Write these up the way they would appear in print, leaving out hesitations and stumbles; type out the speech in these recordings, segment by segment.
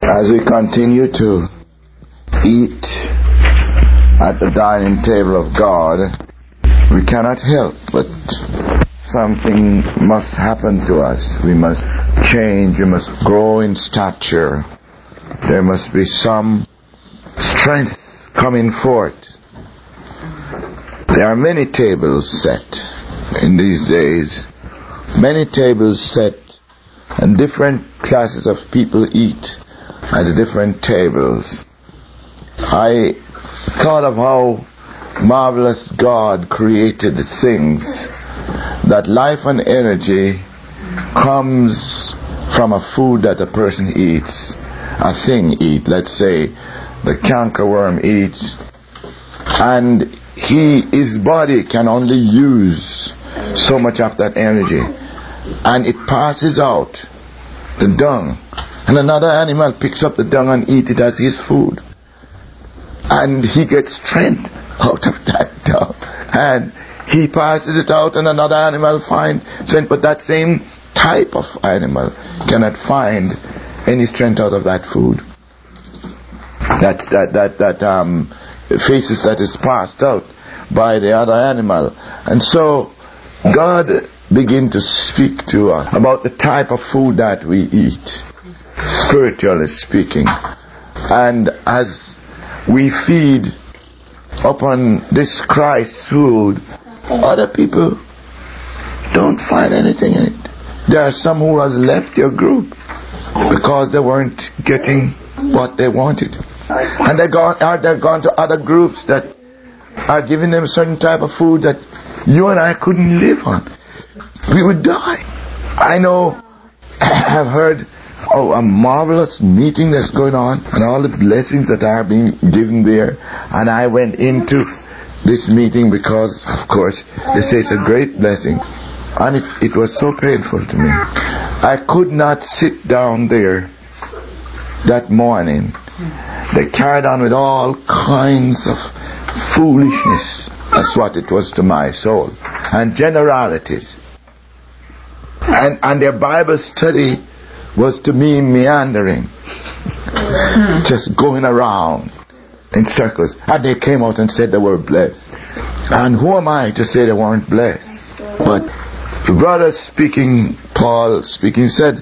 As we continue to eat at the dining table of God, we cannot help but something must happen to us. We must change, we must grow in stature. There must be some strength coming forth. There are many tables set in these days. Many tables set, and different classes of people eat at the different tables. I thought of how marvelous God created things, that life and energy comes from a food that a person eats, a thing eats. Let's say the cankerworm eats, and his body can only use so much of that energy, and it passes out the dung, and another animal picks up the dung and eats it as his food, and he gets strength out of that dung, and he passes it out, and another animal finds strength. But that same type of animal cannot find any strength out of that food. That faces that is passed out by the other animal. And so God began to speak to us about the type of food that we eat, spiritually speaking. And as we feed upon this Christ food, other people don't find anything in it. There are some who has left your group because they weren't getting what they wanted, and they're gone to other groups that are giving them a certain type of food that you and I couldn't live on. We would die. I know, I've heard a marvelous meeting that's going on, and all the blessings that are being given there, and I went into this meeting because, of course, they say it's a great blessing, and it was so painful to me. I could not sit down there that morning. They carried on with all kinds of foolishness. That's what it was to my soul, and generalities, and their Bible study was to me meandering, just going around in circles. And they came out and said they were blessed. And who am I to say they weren't blessed? But the brother speaking, Paul speaking, said,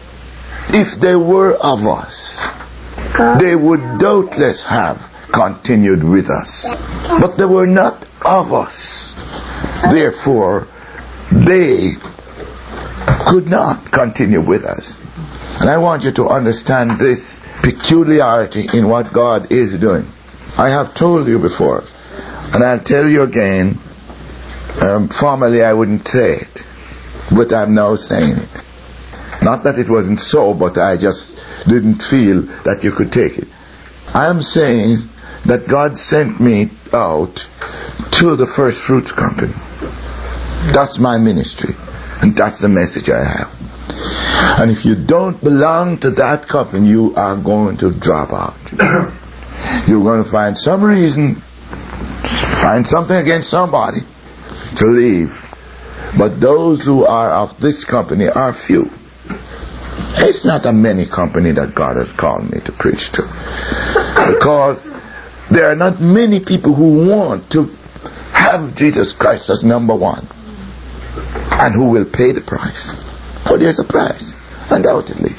if they were of us, they would doubtless have continued with us. But they were not of us. Therefore, they could not continue with us. And I want you to understand this peculiarity in what God is doing. I have told you before, and I'll tell you again. Formerly I wouldn't say it, but I'm now saying it. Not that it wasn't so, but I just didn't feel that you could take it. I am saying that God sent me out to the First Fruits Company. That's my ministry, and that's the message I have. And if you don't belong to that company, you are going to drop out. You're going to find some reason, find something against somebody to leave. But those who are of this company are few. It's not a many company that God has called me to preach to, because there are not many people who want to have Jesus Christ as number one, and who will pay the price. For there's a price, undoubtedly.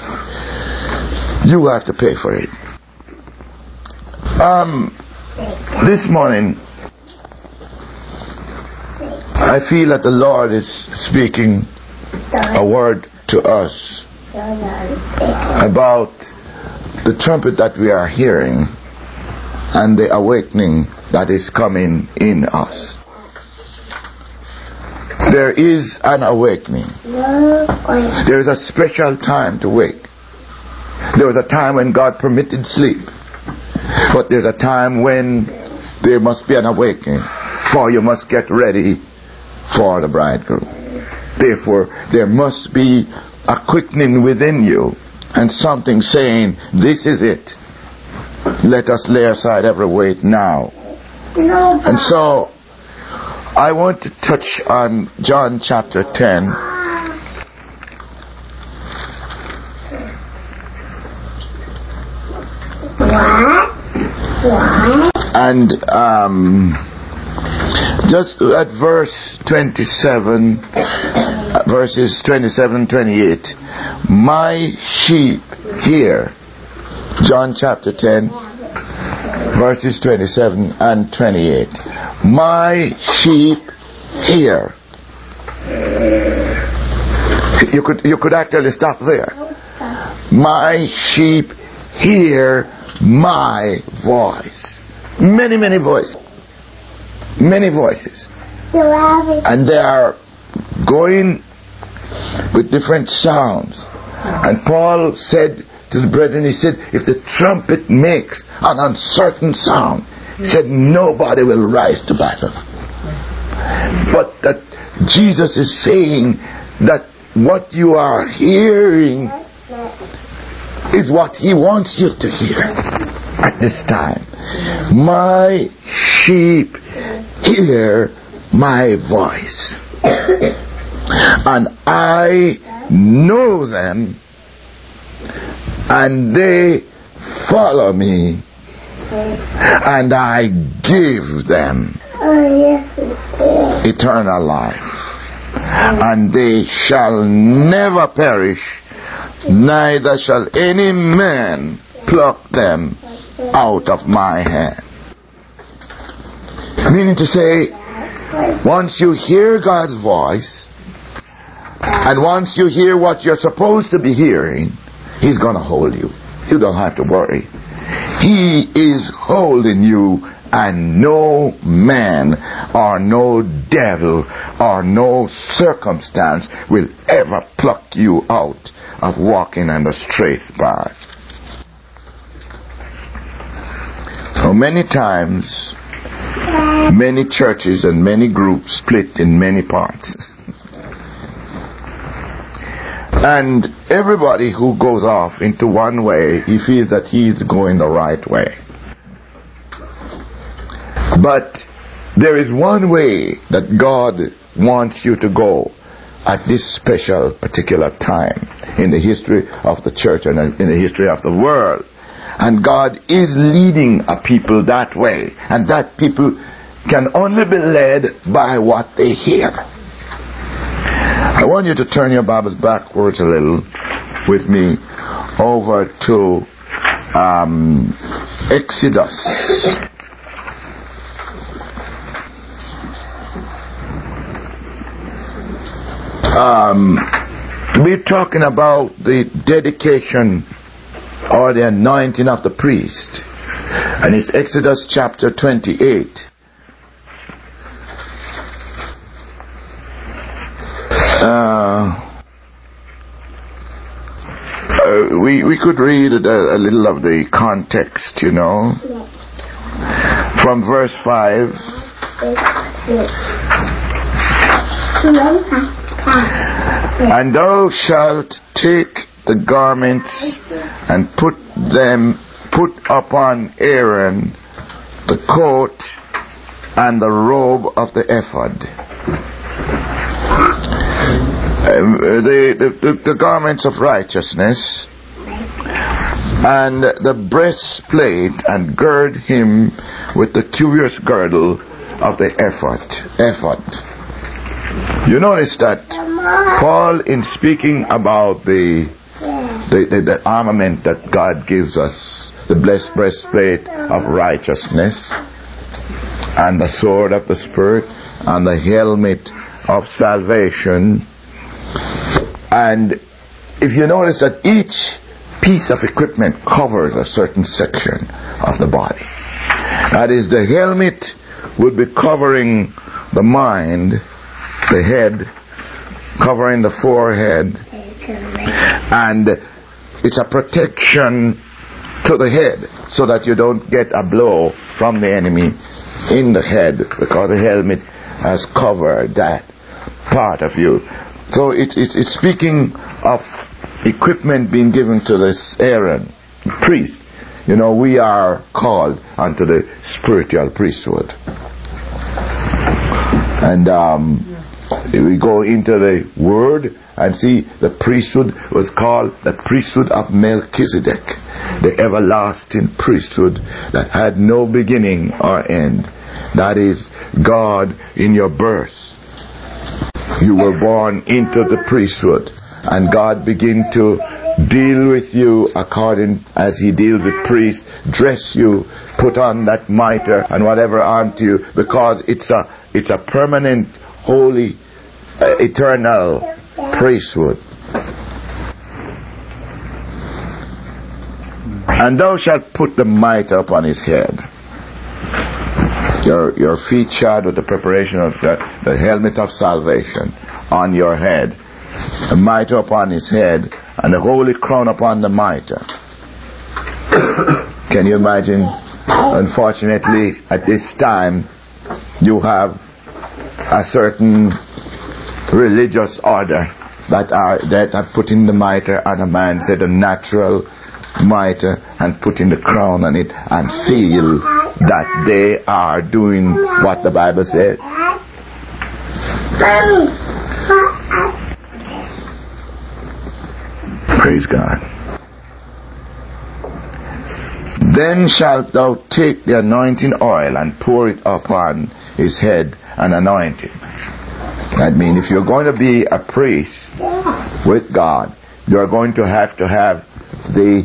You have to pay for it. This morning, I feel that the Lord is speaking a word to us about the trumpet that we are hearing and the awakening that is coming in us. There is an awakening. There is a special time to wake. There was a time when God permitted sleep, but there's a time when there must be an awakening, for you must get ready for the bridegroom. Therefore, there must be a quickening within you, and something saying, this is it. Let us lay aside every weight now. And so, I want to touch on John chapter 10. And just at verse 27, verses 27 and 28, my sheep hear. John chapter 10, verses 27 and 28. My sheep hear. You could actually stop there. My sheep hear my voice. Many voices. Many voices. And they are going with different sounds. And Paul said to the brethren, he said, if the trumpet makes an uncertain sound, he said, nobody will rise to battle. But that Jesus is saying that what you are hearing is what he wants you to hear at this time. My sheep hear my voice, and I know them, and they follow me, and I give them eternal life, and they shall never perish, neither shall any man pluck them out of my hand. Meaning to say, once you hear God's voice, and once you hear what you're supposed to be hearing, he's going to hold you. You don't have to worry. He is holding you, and no man or no devil or no circumstance will ever pluck you out of walking on the straight path. So many times, many churches and many groups split in many parts. And everybody who goes off into one way, he feels that he's going the right way. But there is one way that God wants you to go at this special particular time in the history of the church and in the history of the world. And God is leading a people that way. And that people can only be led by what they hear. I want you to turn your Bibles backwards a little with me over to Exodus. We're talking about the dedication or the anointing of the priest. And it's Exodus chapter 28. We could read a little of the context, you know. From verse 5. And thou shalt take the garments and put upon Aaron the coat and the robe of the ephod. The garments of righteousness, and the breastplate, and gird him with the curious girdle of the ephod. You notice that Paul, in speaking about the armament that God gives us, the blessed breastplate of righteousness, and the sword of the Spirit, and the helmet of salvation. And if you notice that each piece of equipment covers a certain section of the body. That is, the helmet would be covering the mind, the head, covering the forehead, and it's a protection to the head so that you don't get a blow from the enemy in the head, because the helmet has covered that part of you. So it's speaking of equipment being given to this Aaron, priest. You know, we are called unto the spiritual priesthood. And We go into the Word and see the priesthood was called the priesthood of Melchizedek, the everlasting priesthood that had no beginning or end. That is God in your birth. You were born into the priesthood, and God began to deal with you according as He deals with priests, dress you, put on that mitre and whatever onto you, because it's a permanent, holy, eternal priesthood. And thou shalt put the mitre upon his head. Your feet shod with the preparation of the helmet of salvation on your head, the mitre upon his head, and the holy crown upon the mitre. Can you imagine? Unfortunately, at this time, you have a certain religious order that are putting the mitre on a man, say the natural mitre, and putting the crown on it, and feel that they are doing what the Bible says. Praise God. Then shalt thou take the anointing oil and pour it upon his head and anoint him. That means if you're going to be a priest with God, you're going to have the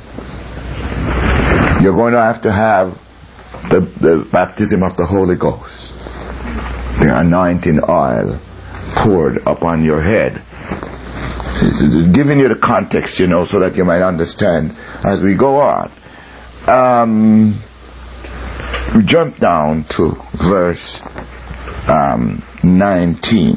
baptism of the Holy Ghost, the anointing oil poured upon your head. It's giving you the context, so that you might understand as we go on. We jump down to verse 19.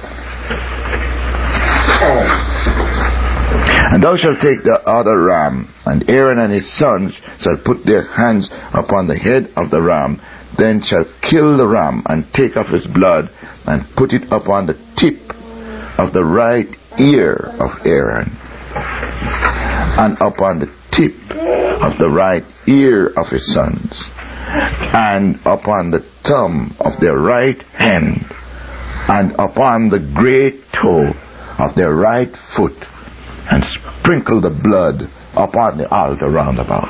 And thou shalt take the other ram, and Aaron and his sons shall put their hands upon the head of the ram, then shall kill the ram, and take of his blood, and put it upon the tip of the right ear of Aaron, and upon the tip of the right ear of his sons, and upon the thumb of their right hand, and upon the great toe of their right foot, and sprinkle the blood upon the altar round about.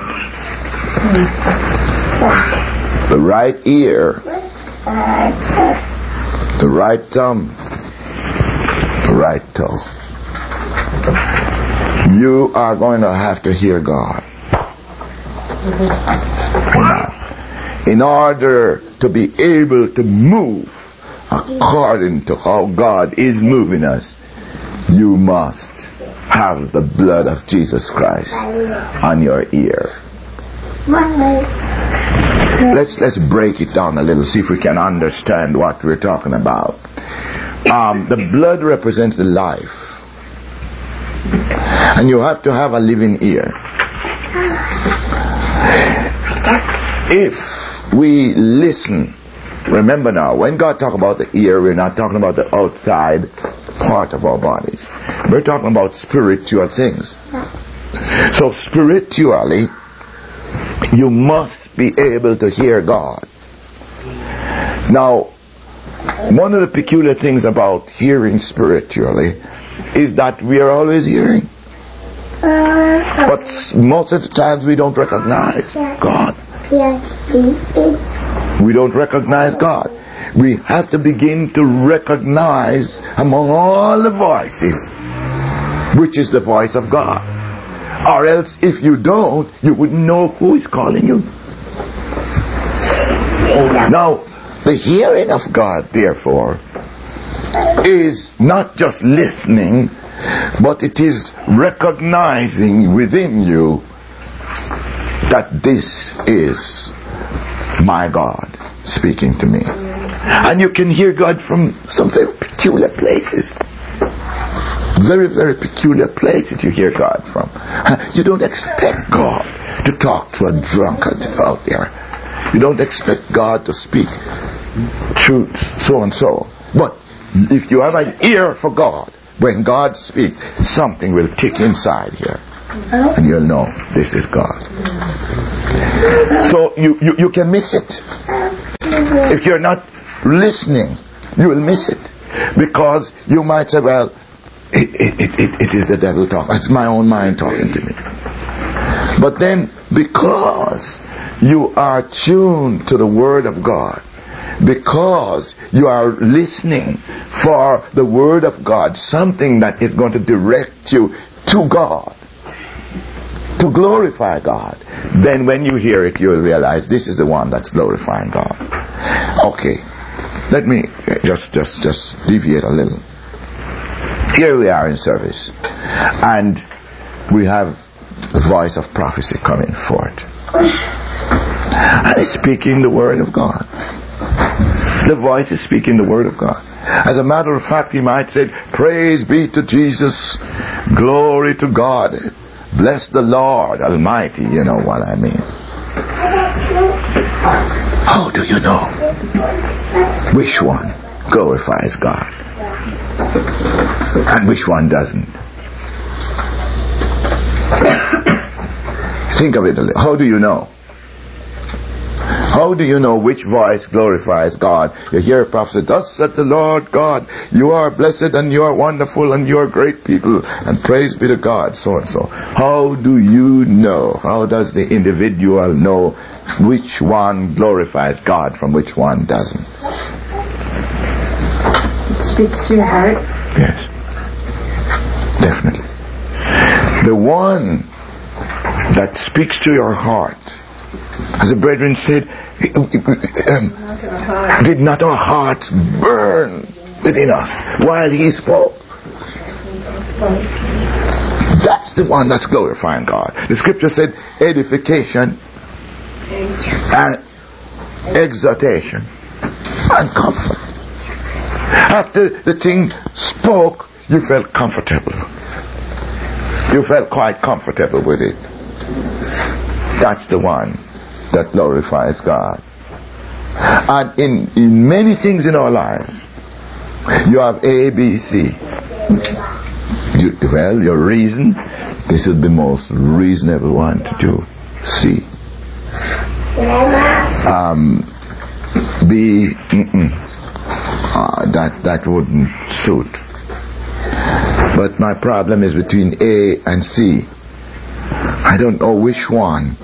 The right ear, the right thumb, the right toe. You are going to have to hear God. In order to be able to move according to how God is moving us, you must have the blood of Jesus Christ on your ear. Let's break it down a little, see if we can understand what we're talking about. The blood represents the life, and you have to have a living ear. If we listen, remember now, when God talks about the ear, we're not talking about the outside part of our bodies. We're talking about spiritual things. So spiritually, you must be able to hear God. Now, one of the peculiar things about hearing spiritually is that we are always hearing, but most of the times we don't recognize God. We don't recognize God. We have to begin to recognize among all the voices which is the voice of God. Or else, if you don't, you wouldn't know who is calling you. Now, the hearing of God, therefore, is not just listening, but it is recognizing within you that this is my God speaking to me. And you can hear God from some very peculiar places. Very, very peculiar places you hear God from. You don't expect God to talk to a drunkard out there. You don't expect God to speak truth, so and so. But if you have an ear for God, when God speaks, something will tick inside here, and you'll know this is God. So you can miss it. If you're not listening, you will miss it. Because you might say, well, it is the devil talking. It's my own mind talking to me. But then, because you are tuned to the Word of God, because you are listening for the Word of God, something that is going to direct you to God, to glorify God, then when you hear it, you will realize this is the one that's glorifying God. Okay, let me just deviate a little. Here we are in service, and we have the voice of prophecy coming forth, and it's speaking the Word of God. The voice is speaking the Word of God. As a matter of fact, he might say, praise be to Jesus, glory to God, bless the Lord Almighty. You know what I mean. How do you know which one glorifies God and which one doesn't? Think of it a little. How do you know? How do you know which voice glorifies God? You hear a prophet, thus said the Lord God, you are blessed and you are wonderful and you are great people, and praise be to God, so and so. How do you know? How does the individual know which one glorifies God from which one doesn't? It speaks to your heart. Yes, definitely. The one that speaks to your heart, as the brethren said, did not our hearts burn within us while he spoke? That's the one that's glorifying God. The scripture said edification and exhortation and comfort. After the thing spoke, you felt comfortable. You felt quite comfortable with it. That's the one that glorifies God. And in many things in our lives, you have A, B, C. Your reason, this is the most reasonable one to do. C. B, that wouldn't suit. But my problem is between A and C. I don't know which one.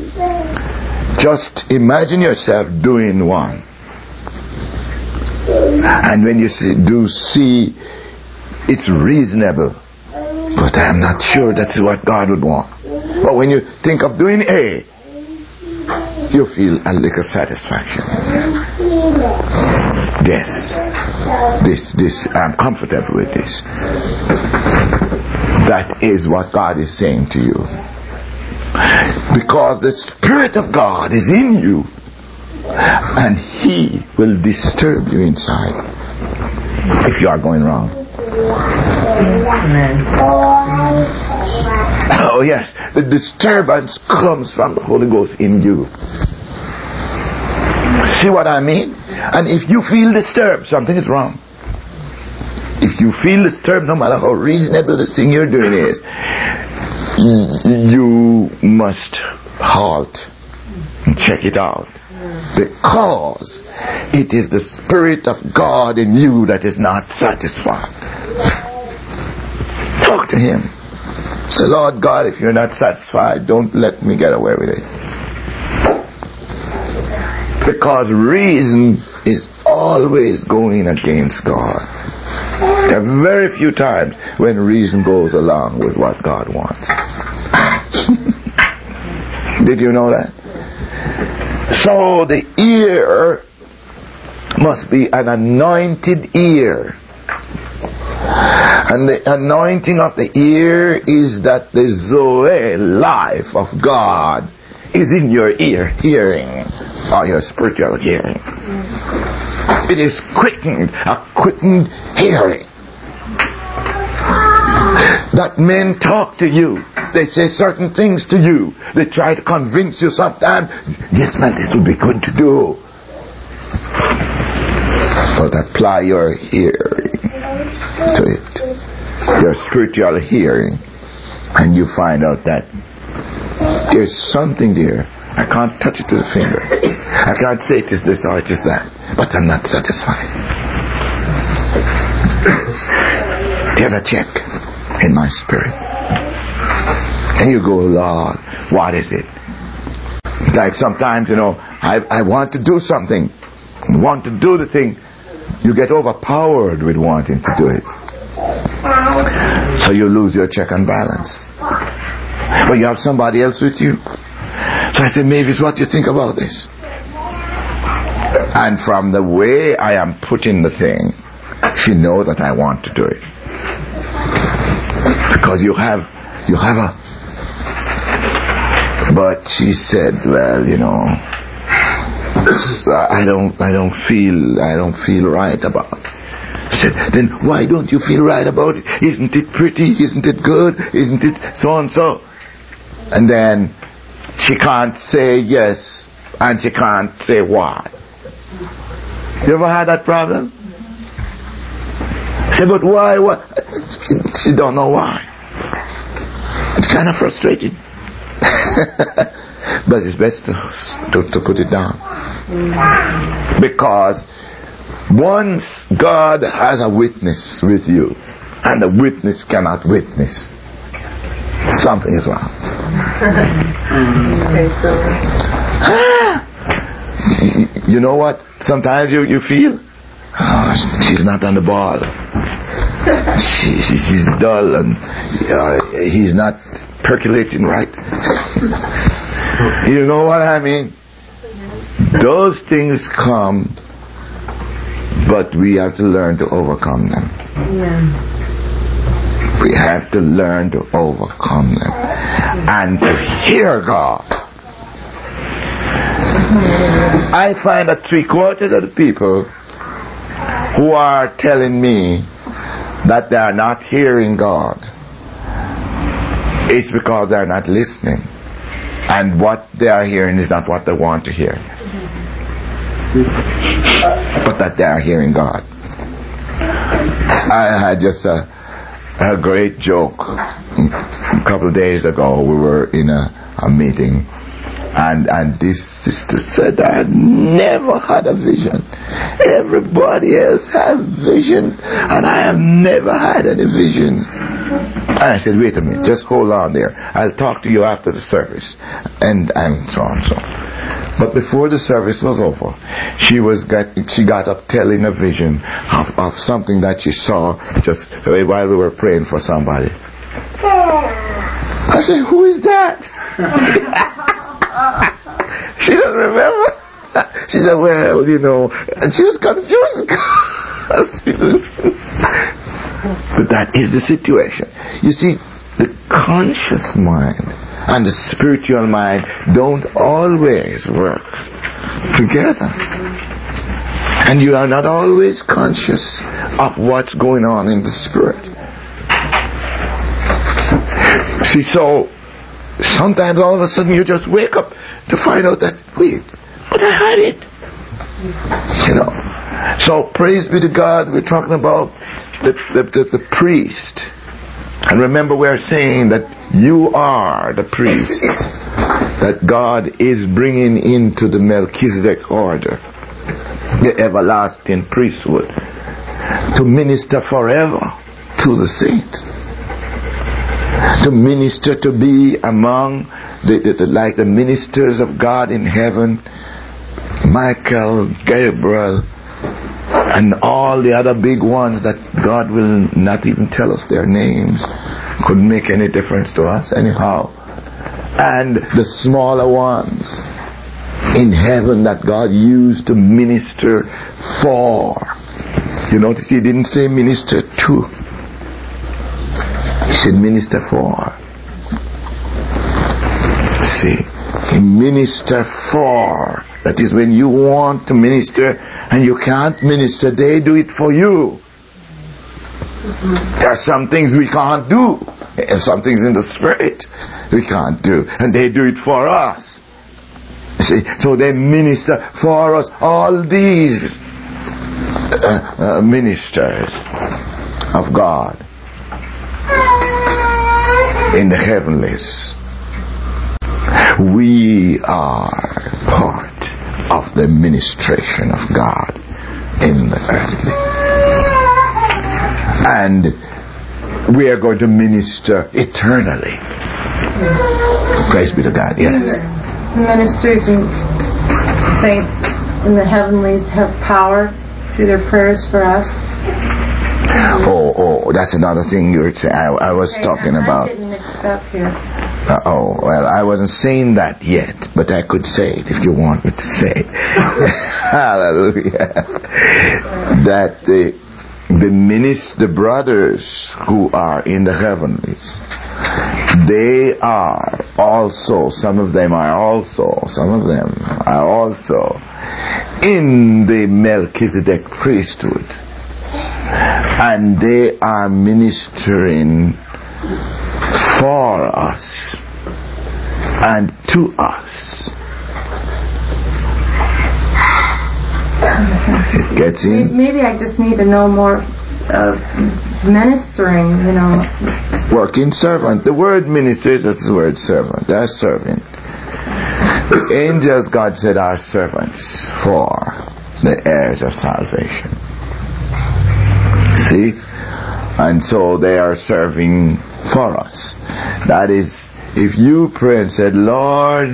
Just imagine yourself doing one, and when you do C, it's reasonable, but I'm not sure that's what God would want. But when you think of doing A, you feel a little satisfaction. This I'm comfortable with this. That is what God is saying to you. Because the Spirit of God is in you, and He will disturb you inside if you are going wrong. Amen. Oh yes, the disturbance comes from the Holy Ghost in you. See what I mean? And if you feel disturbed, something is wrong. If you feel disturbed, no matter how reasonable the thing you're doing is, you must halt and check it out, because it is the Spirit of God in you that is not satisfied. Talk to Him. Say, Lord God, if you're not satisfied, don't let me get away with it. Because reason is always going against God. There are very few times when reason goes along with what God wants. Did you know that? So the ear must be an anointed ear. And the anointing of the ear is that the Zoe life of God is in your ear hearing, or your spiritual hearing. It is quickened, a quickened hearing. That men talk to you, they say certain things to you, they try to convince you sometimes, yes man, this would be good to do. But apply your hearing to it, your spiritual hearing, and you find out that there's something there. I can't touch it with a finger. I can't say it is this or it is that, but I'm not satisfied. There's a check in my spirit. And you go, Lord, what is it? Like sometimes, I want to do something. Want to do the thing. You get overpowered with wanting to do it. So you lose your check and balance. But you have somebody else with you. So I said, Mavis, what do you think about this? And from the way I am putting the thing, she knows that I want to do it. Because you have a... But she said, well, I don't feel right about it. I said, then why don't you feel right about it? Isn't it pretty? Isn't it good? Isn't it so and so? And then she can't say yes, and she can't say why. You ever had that problem? I said, but why? What? She don't know why. It's kind of frustrating. But it's best to put it down. Because once God has a witness with you, and the witness cannot witness, something is wrong. You know what? Sometimes you feel, she's not on the ball. She's dull, and he's not percolating right. You know what I mean? Those things come, but we have to learn to overcome them. We have to learn to overcome them and to hear God. I find that 3/4 of the people who are telling me that they are not hearing God, it's because they are not listening, and what they are hearing is not what they want to hear, but that they are hearing God. I had just a great joke. A couple of days ago we were in a meeting, and this sister said, I had never had a vision. Everybody else has vision, and I have never had any vision. And I said, wait a minute, just hold on there. I'll talk to you after the service. And so on. But before the service was over, she got up telling a vision of something that she saw just while we were praying for somebody. I said, who is that? She doesn't remember. She said, well, and she was confused. But that is the situation. You see, the conscious mind and the spiritual mind don't always work together. And you are not always conscious of what's going on in the spirit. See, so sometimes all of a sudden you just wake up to find out that, wait, but I had it. So praise be to God, we're talking about the priest. And remember, we're saying that you are the priests that God is bringing into the Melchizedek order, the everlasting priesthood, to minister forever to the saints, to minister, to be among like the ministers of God in heaven, Michael, Gabriel, and all the other big ones that God will not even tell us their names. Couldn't make any difference to us anyhow. And the smaller ones in heaven that God used to minister for. You notice he didn't say minister to. He said minister for. See, he minister for. That is, when you want to minister and you can't minister, they do it for you. There are some things we can't do, and some things in the spirit we can't do, and they do it for us. See, so they minister for us. All these ministers of God in the heavenlies, we are part of the ministration of God in the earthly. And we are going to minister eternally. Praise be to God. Yes. The ministers and saints in the heavenlies have power through their prayers for us. Oh, that's another thing you were saying. I was talking about. I'm getting mixed up here. Well, I wasn't saying that yet, but I could say it if you want me to say it. Hallelujah. That the brothers who are in the heavenlies, they are also, some of them are also in the Melchizedek priesthood. And they are ministering for us and to us. It gets in. Maybe I just need to know more of ministering, Working servant. The word minister is the word servant. They're serving. The angels, God said, are servants for the heirs of salvation. See? And so they are serving for us. That is, if you pray and said, Lord,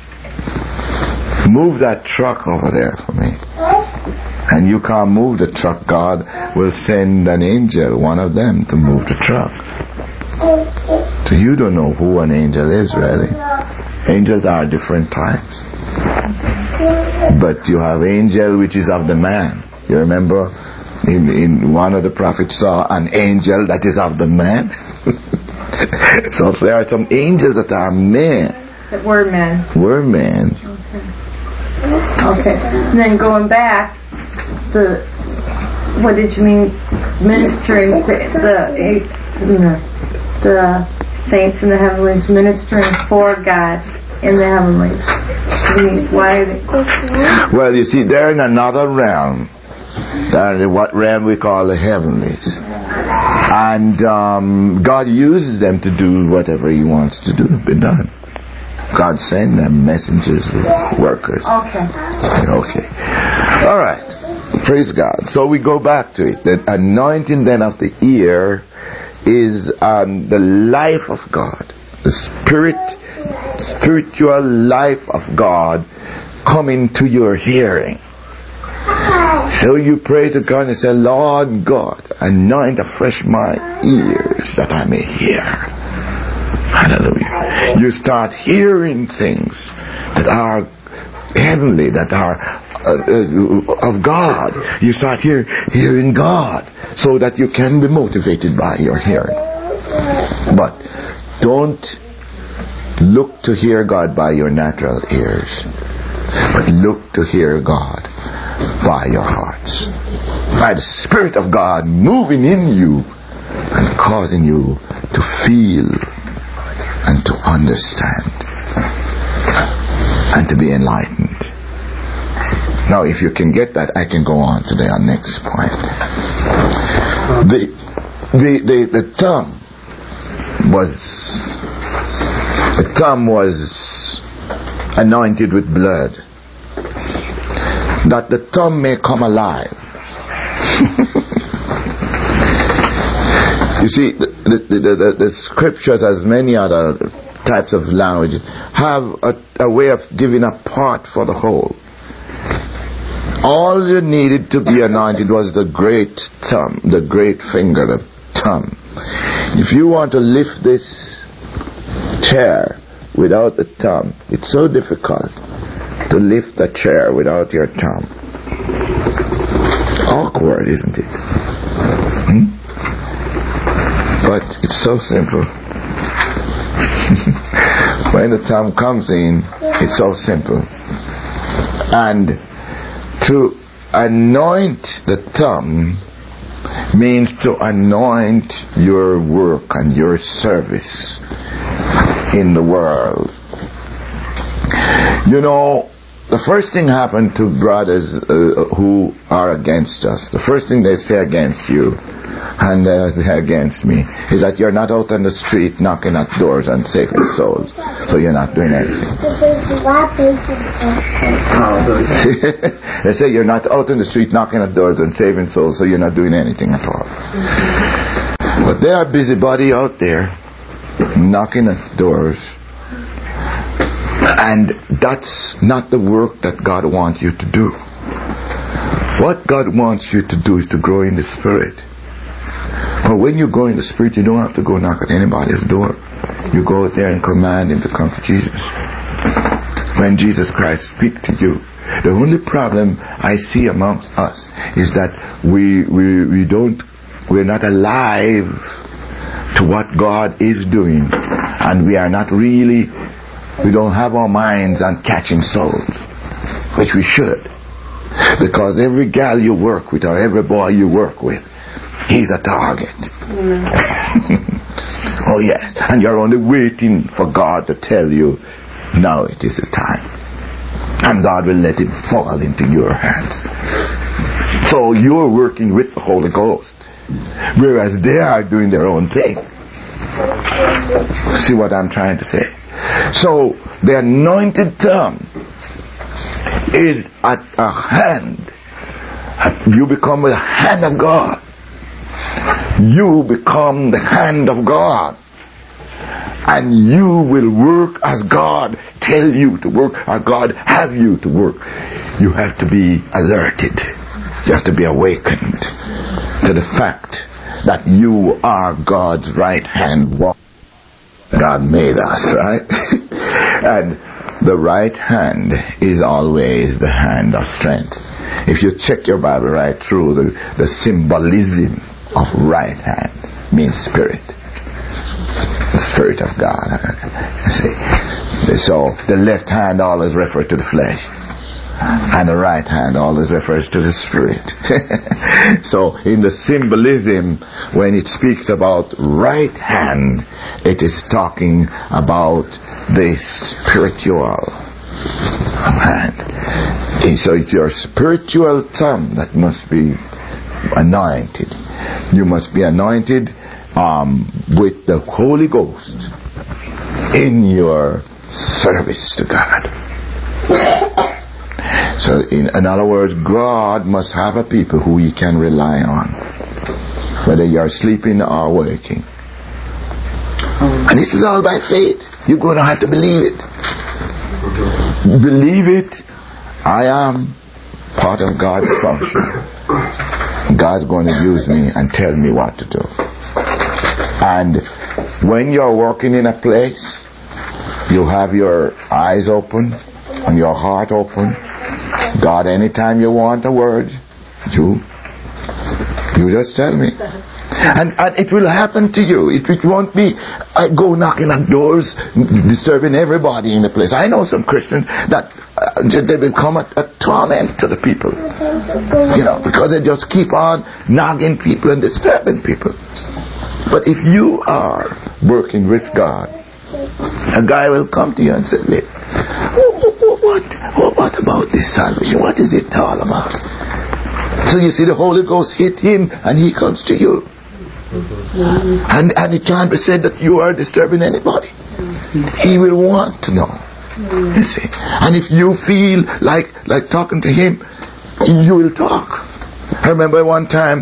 move that truck over there for me, and you can't move the truck, God will send an angel, one of them, to move the truck. So you don't know who an angel is, really. Angels are different types. But you have angel which is of the man. You remember in one of the prophets saw an angel that is of the man. So there are some angels that are men. That were men. Were men. Okay. And then going back, what did you mean ministering? The saints in the heavenlies ministering for God in the heavenlies. Why are they? Well, you see, they're in another realm. They're in what realm we call the heavenlies. And God uses them to do whatever He wants to do, be done. God send them messengers, workers. Okay. All right. Praise God. So we go back to it. The anointing then of the ear is the life of God, the spiritual life of God coming to your hearing. So you pray to God and say, Lord God, anoint afresh my ears that I may hear. Hallelujah. You start hearing things that are heavenly, that are of God. You start hearing God so that you can be motivated by your hearing. But don't look to hear God by your natural ears, but look to hear God by your hearts, by the Spirit of God moving in you and causing you to feel and to understand and to be enlightened. Now, if you can get that, I can go on to the next point. The thumb was anointed with blood, that the thumb may come alive. You see, the scriptures, as many other types of language, have a way of giving a part for the whole. All you needed to be anointed was the great thumb, the great finger, the thumb. If you want to lift this chair without the thumb, it's so difficult to lift a chair without your thumb. Awkward, isn't it? But it's so simple. When the thumb comes in, it's so simple. And to anoint the thumb means to anoint your work and your service in the world. You know, the first thing happened to brothers who are against us, the first thing they say against you and against me is that you're not out on the street knocking at doors and saving souls, so you're not doing anything. They say you're not out in the street knocking at doors and saving souls, so you're not doing anything at all. But there are busybody out there knocking at doors, and that's not the work that God wants you to do. What God wants you to do is to grow in the Spirit. But when you grow in the Spirit, you don't have to go knock at anybody's door. You go out there and command him to come to Jesus. When Jesus Christ speaks to you, the only problem I see amongst us is that we're not alive to what God is doing, and we don't have our minds on catching souls, which we should, because every gal you work with or every boy you work with, he's a target. Oh yes, and you're only waiting for God to tell you, now it is the time, and God will let it fall into your hands. So you're working with the Holy Ghost, whereas they are doing their own thing. See what I'm trying to say? So the anointed tongue is at a hand. You become the hand of God. You become the hand of God, and you will work as God tell you to work, or God have you to work. You have to be alerted. You have to be awakened to the fact that you are God's right hand. God made us, right? And the right hand is always the hand of strength. If you check your Bible right through, the symbolism of right hand means spirit. The Spirit of God. See? So the left hand always refers to the flesh, and the right hand always refers to the Spirit. So in the symbolism, when it speaks about right hand, it is talking about the spiritual hand. And so it's your spiritual tongue that must be anointed. You must be anointed with the Holy Ghost in your service to God. So in other words, God must have a people who He can rely on, whether you're sleeping or waking. And this is all by faith. You're going to have to believe it. Believe it. I am part of God's function. God's going to use me and tell me what to do. And when you're working in a place, you have your eyes open and your heart open. God, anytime you want a word, you just tell me. And it will happen to you. It won't be I go knocking at doors, disturbing everybody in the place. I know some Christians that they become a torment to the people, because they just keep on nagging people and disturbing people. But if you are working with God, a guy will come to you and say, what about this salvation? What is it all about? So you see, the Holy Ghost hit him and he comes to you. And it can't be said that you are disturbing anybody. He will want to know. You see. And if you feel like talking to him, you will talk. I remember one time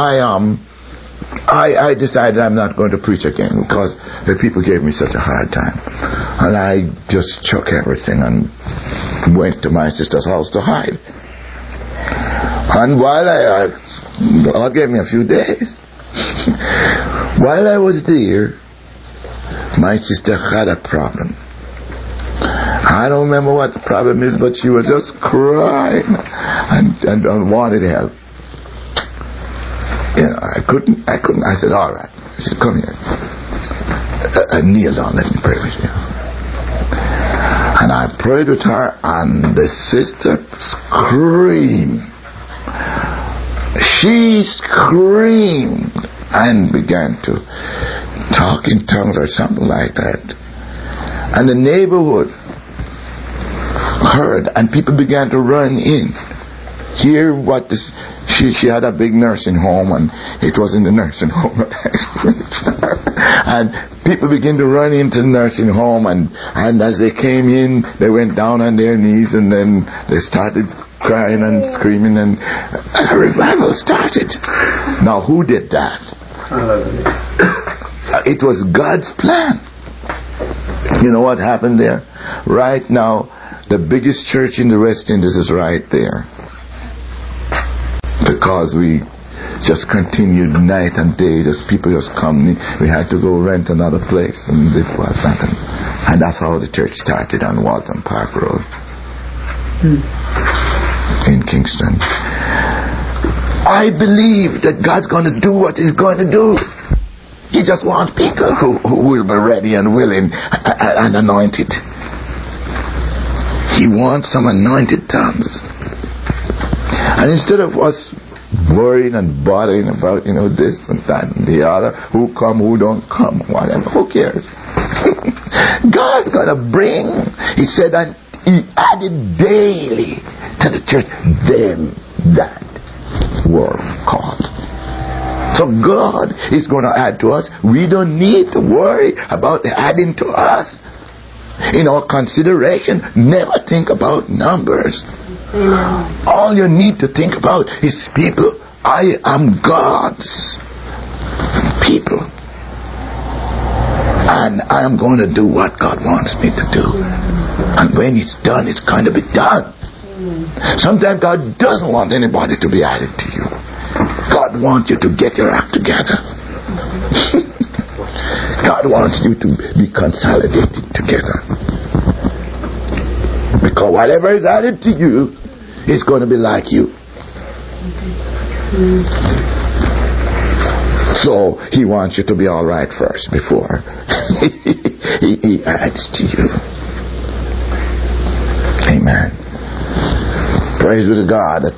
I decided I'm not going to preach again because the people gave me such a hard time. And I just chucked everything and went to my sister's house to hide. And while God gave me a few days. While I was there, my sister had a problem. I don't remember what the problem is, but she was just crying and wanted help. I couldn't. I said, all right. I said, come here. Kneel down, let me pray with you. And I prayed with her, and the sister screamed. She screamed and began to talk in tongues or something like that. And the neighborhood heard, and people began to run in. Hear what this... She had a big nursing home, and it was in the nursing home. And people began to run into the nursing home, and as they came in, they went down on their knees, and then they started crying and screaming, and a revival started. Now, who did that? It was God's plan. You know what happened there? Right now, the biggest church in the West Indies is right there. Because we just continued night and day, just people just come. We had to go rent another place and live like that. And that's how the church started on Walton Park Road in Kingston. I believe that God's going to do what He's going to do. He just wants people who will be ready and willing and anointed. He wants some anointed tongues. And instead of us worrying and bothering about, this and that and the other, who come, who don't come, whatever, who cares? God's going to bring, He said, and He added daily to the church them that were called. So God is going to add to us. We don't need to worry about adding to us. In our consideration, never think about numbers. Amen. All you need to think about is people. I am God's people. And I am going to do what God wants me to do. And when it's done, it's going to be done. Sometimes God doesn't want anybody to be added to you. God wants you to get your act together. God wants you to be consolidated together. Because whatever is added to you is going to be like you. So He wants you to be all right first before he adds to you. Amen. Praise be to God. That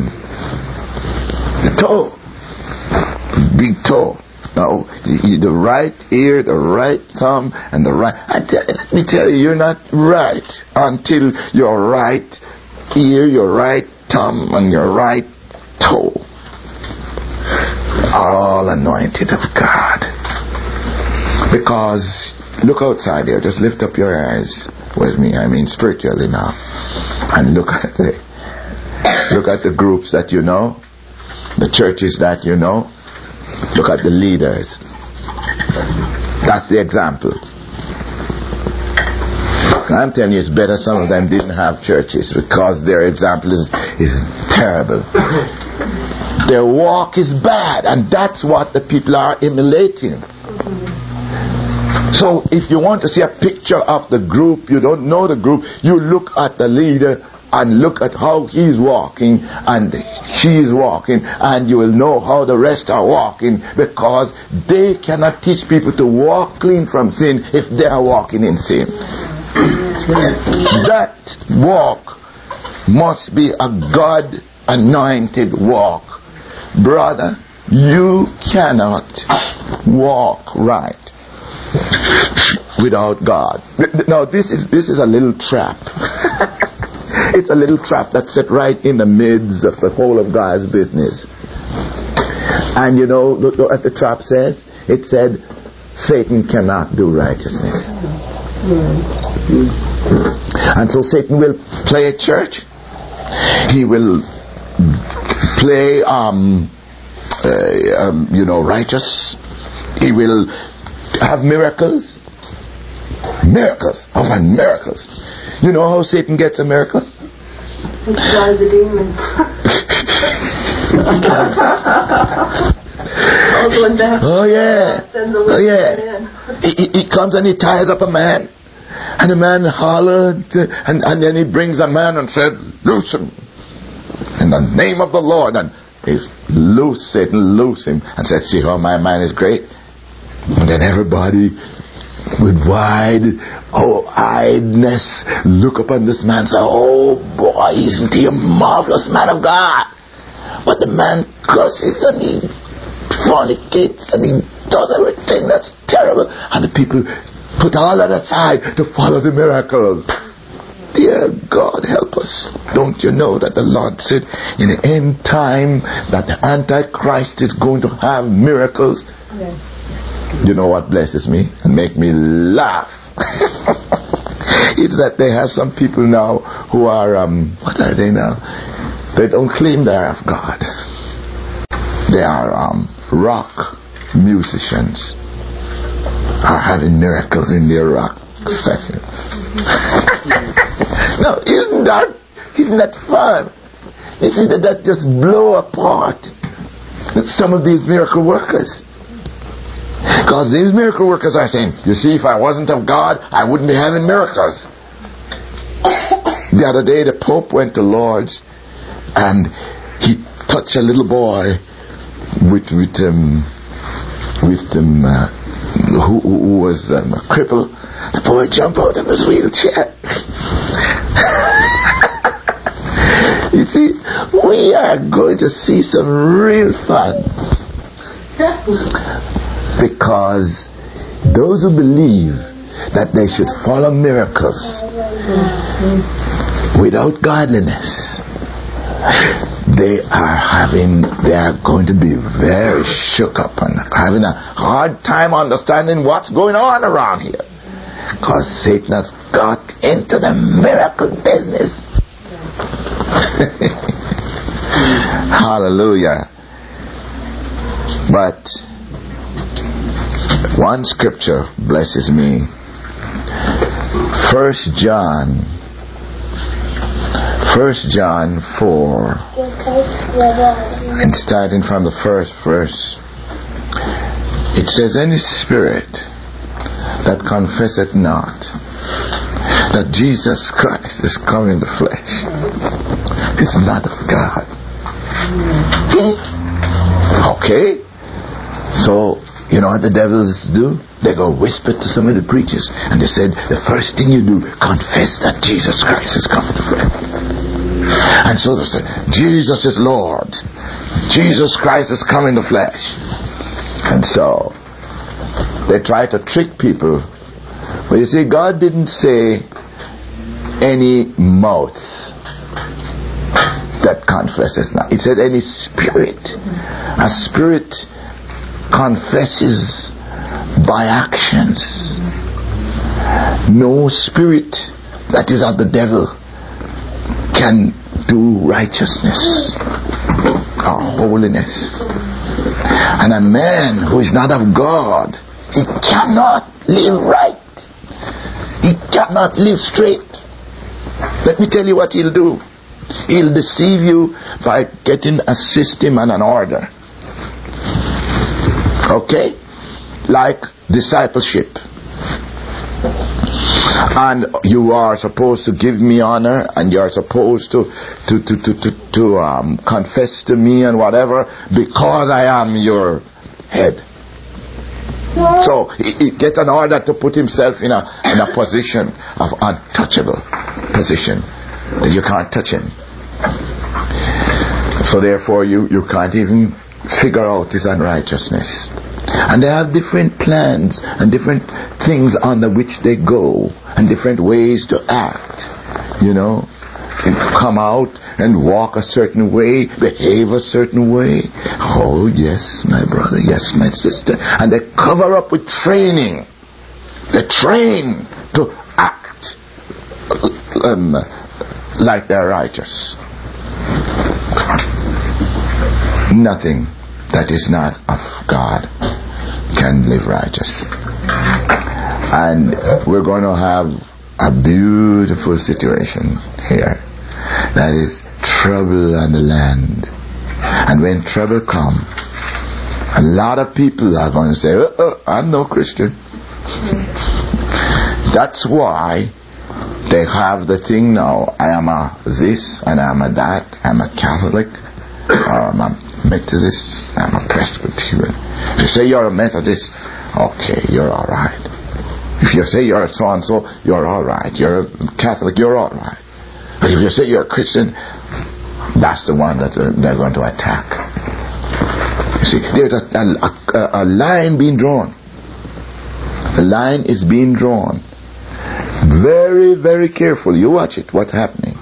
the toe, big toe. No, the right ear, the right thumb, and the right. Let me tell you, you're not right until your right ear, your right thumb, and your right toe are all anointed of God. Because look outside there. Just lift up your eyes with me. I mean spiritually now, and look at the groups that you know, the churches that you know. Look at the leaders. That's the examples. I'm telling you, it's better some of them didn't have churches, because their example is terrible. Their walk is bad, and that's what the people are emulating. So if you want to see a picture of the group, you don't know the group, you look at the leader and look at how he's walking and she's walking, and you will know how the rest are walking, because they cannot teach people to walk clean from sin if they are walking in sin. That walk must be a God anointed walk. Brother, you cannot walk right without God. Now this is a little trap. It's a little trap that's set right in the midst of the whole of God's business. And look what the trap says. It said, Satan cannot do righteousness. And so Satan will play at church. He will play, righteous. He will have miracles. Miracles. Oh, and miracles. You know how Satan gets a miracle? He flies a demon. Oh yeah. Oh yeah. He comes and he ties up a man, and the man hollered, and then he brings a man and said, "Loose him in the name of the Lord." And he loose Satan, loose him, and said, "See how my man is great." And then everybody with wide-eyedness look upon this man and say, "Oh boy, isn't he a marvelous man of God?" But the man curses and he fornicates and he does everything that's terrible, and the people put all that aside to follow the miracles. Dear God, help us. Don't you know that the Lord said in the end time that the Antichrist is going to have miracles? Yes. You know what blesses me and make me laugh? It's that they have some people now who are, what are they now? They don't claim they are of God. They are rock musicians are having miracles in their rock session. No, isn't that fun? Isn't that just blow apart some of these miracle workers? Because these miracle workers are saying, you see, if I wasn't of God, I wouldn't be having miracles. The other day the Pope went to Lourdes and he touched a little boy who was a cripple. The boy jumped out of his wheelchair. You see, we are going to see some real fun. Because those who believe that they should follow miracles without godliness, they are going to be very shook up and having a hard time understanding what's going on around here. Because Satan has got into the miracle business. Hallelujah. But one scripture blesses me. 1 John 4, and starting from the first verse, it says, any spirit that confesseth not that Jesus Christ is come in the flesh is not of God. Okay, so you know what the devils do? They go whisper to some of the preachers, and they said, the first thing you do, confess that Jesus Christ is come in the flesh. And so they say, Jesus is Lord. Jesus Christ is come in the flesh. And so they try to trick people. But you see, God didn't say any mouth that confesses not. He said any spirit. A spirit confesses by actions. No spirit that is of the devil can do righteousness or holiness. And a man who is not of God, he cannot live right. He cannot live straight. Let me tell you what he'll do. He'll deceive you by getting a system and an order. Okay? Like discipleship. And you are supposed to give me honor, and you are supposed to confess to me and whatever, because I am your head. So he gets an order to put himself in a position of untouchable position, that you can't touch him. So therefore you can't even figure out his unrighteousness. And they have different plans and different things under which they go, and different ways to act. You know, and come out and walk a certain way, behave a certain way. Oh yes, my brother, yes, my sister. And they cover up with training. They train to act like they're righteous. Nothing that is not of God can live righteous. And we're going to have a beautiful situation here. That is trouble on the land. And when trouble comes, a lot of people are going to say, I'm no Christian. That's why they have the thing now, I am a this and I am a that, I'm a Catholic, or I'm a Methodist, I'm a Presbyterian. If you say you're a Methodist, okay, you're alright. If you say you're so and so, you're alright. You're a Catholic, you're alright. But if you say you're a Christian, that's the one that they're going to attack. You see, there's a line being drawn. The line is being drawn. Very, very careful. You watch it. What's happening?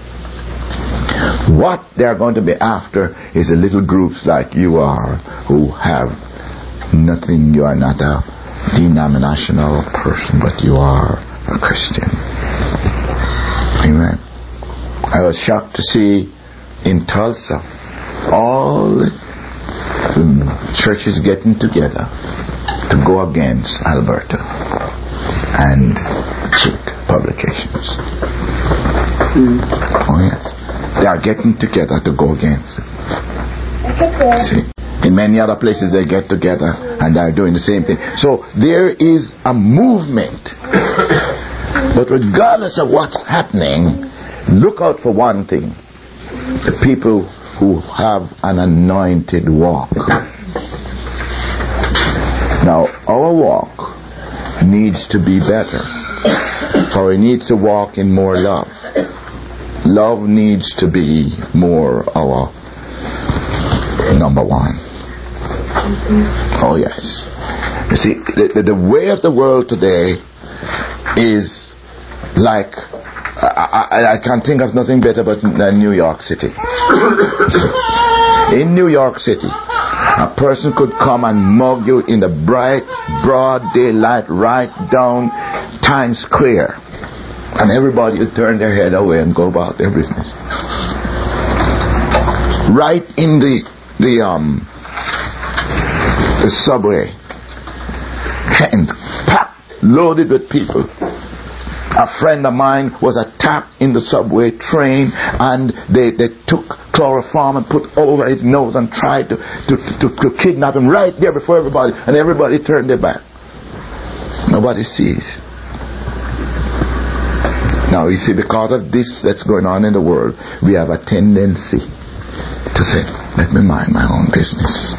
What they are going to be after is the little groups like you are, who have nothing. You are not a denominational person, but you are a Christian. Amen. I was shocked to see in Tulsa all churches getting together to go against Alberta and Chick Publications. Oh yes, they are getting together to go against it. See, in many other places they get together and they are doing the same thing. So there is a movement. But regardless of what's happening, look out for one thing: the people who have an anointed walk. Now, our walk needs to be better, for we need to walk in more love. Love needs to be more our number one. Oh yes. You see, the way of the world today is like, I can't think of nothing better but New York City. In New York City, a person could come and mug you in the bright, broad daylight right down Times Square, and everybody would turn their head away and go about their business. Right in the subway, and packed, loaded with people. A friend of mine was attacked in the subway train, and they took chloroform and put over his nose and tried to kidnap him right there before everybody, and everybody turned their back. Nobody sees. Now you see, because of this that's going on in the world, we have a tendency to say, let me mind my own business.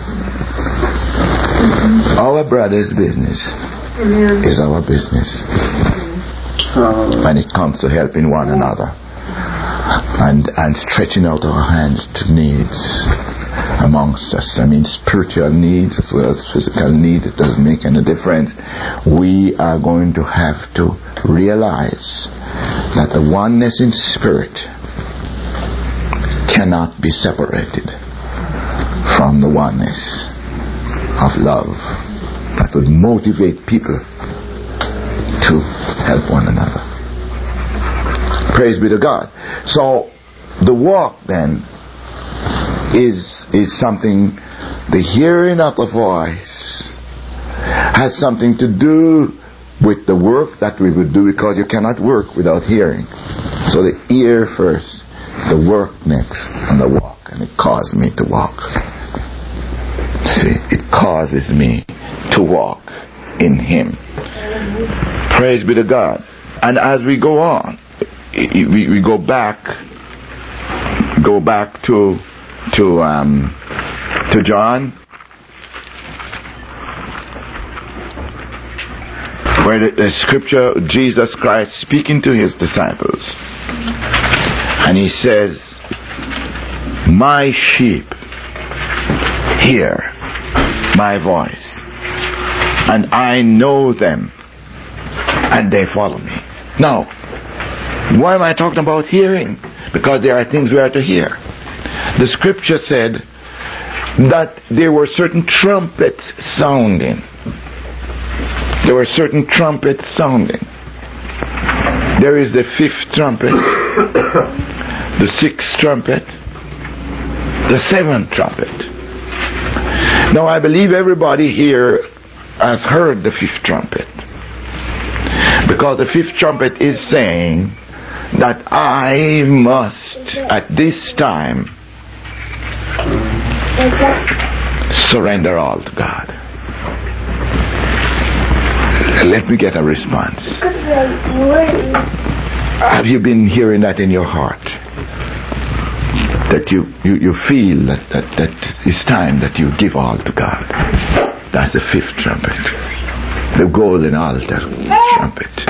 Our brother's business is our business. When it comes to helping one another and stretching out our hands to needs amongst us, I mean spiritual needs as well as physical needs, it doesn't make any difference. We are going to have to realize that the oneness in spirit cannot be separated from the oneness of love that would motivate people to help one another. Praise be to God. So the walk then is something, the hearing of the voice has something to do with the work that we would do, because you cannot work without hearing. So the ear first, the work next, and the walk. And it caused me to walk. See, it causes me to walk in Him. Praise be to God. And as we go on, we go back to John, where the scripture, Jesus Christ speaking to His disciples, and He says, my sheep hear my voice, and I know them, and they follow me. Now, why am I talking about hearing? Because there are things we are to hear. The scripture said that there were certain trumpets sounding. There were certain trumpets sounding. There is the 5th trumpet, the 6th trumpet, the 7th trumpet. Now I believe everybody here has heard the 5th trumpet, because the 5th trumpet is saying that I must at this time surrender all to God. Let me get a response. Have you been hearing that in your heart? That you feel that it's time that you give all to God. That's the 5th trumpet. The golden altar trumpet.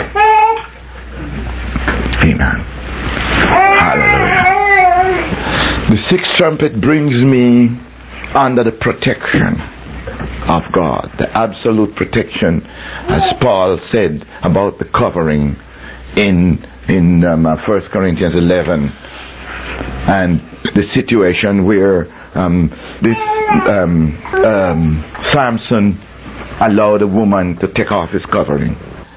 Amen. Hallelujah. The 6th trumpet brings me under the protection of God, the absolute protection, as Paul said about the covering in 1 Corinthians 11, and the situation where Samson allowed a woman to take off his covering.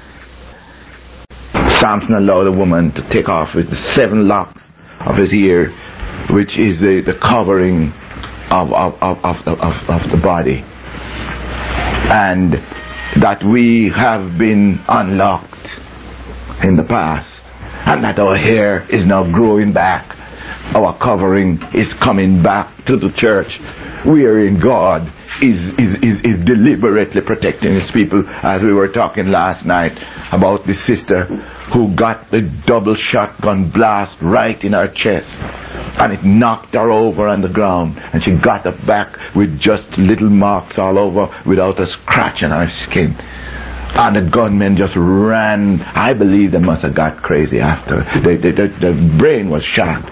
Samson allowed a woman to take off with the 7 locks of his hair, which is the covering of the body, and that we have been unlocked in the past, and that our hair is now growing back, our covering is coming back to the church, wherein God is deliberately protecting his people, as we were talking last night about the sister who got the double shotgun blast right in her chest, and it knocked her over on the ground, and she got up back with just little marks all over without a scratch on her skin. And the gunmen just ran. I believe they must have got crazy after. The brain was shot.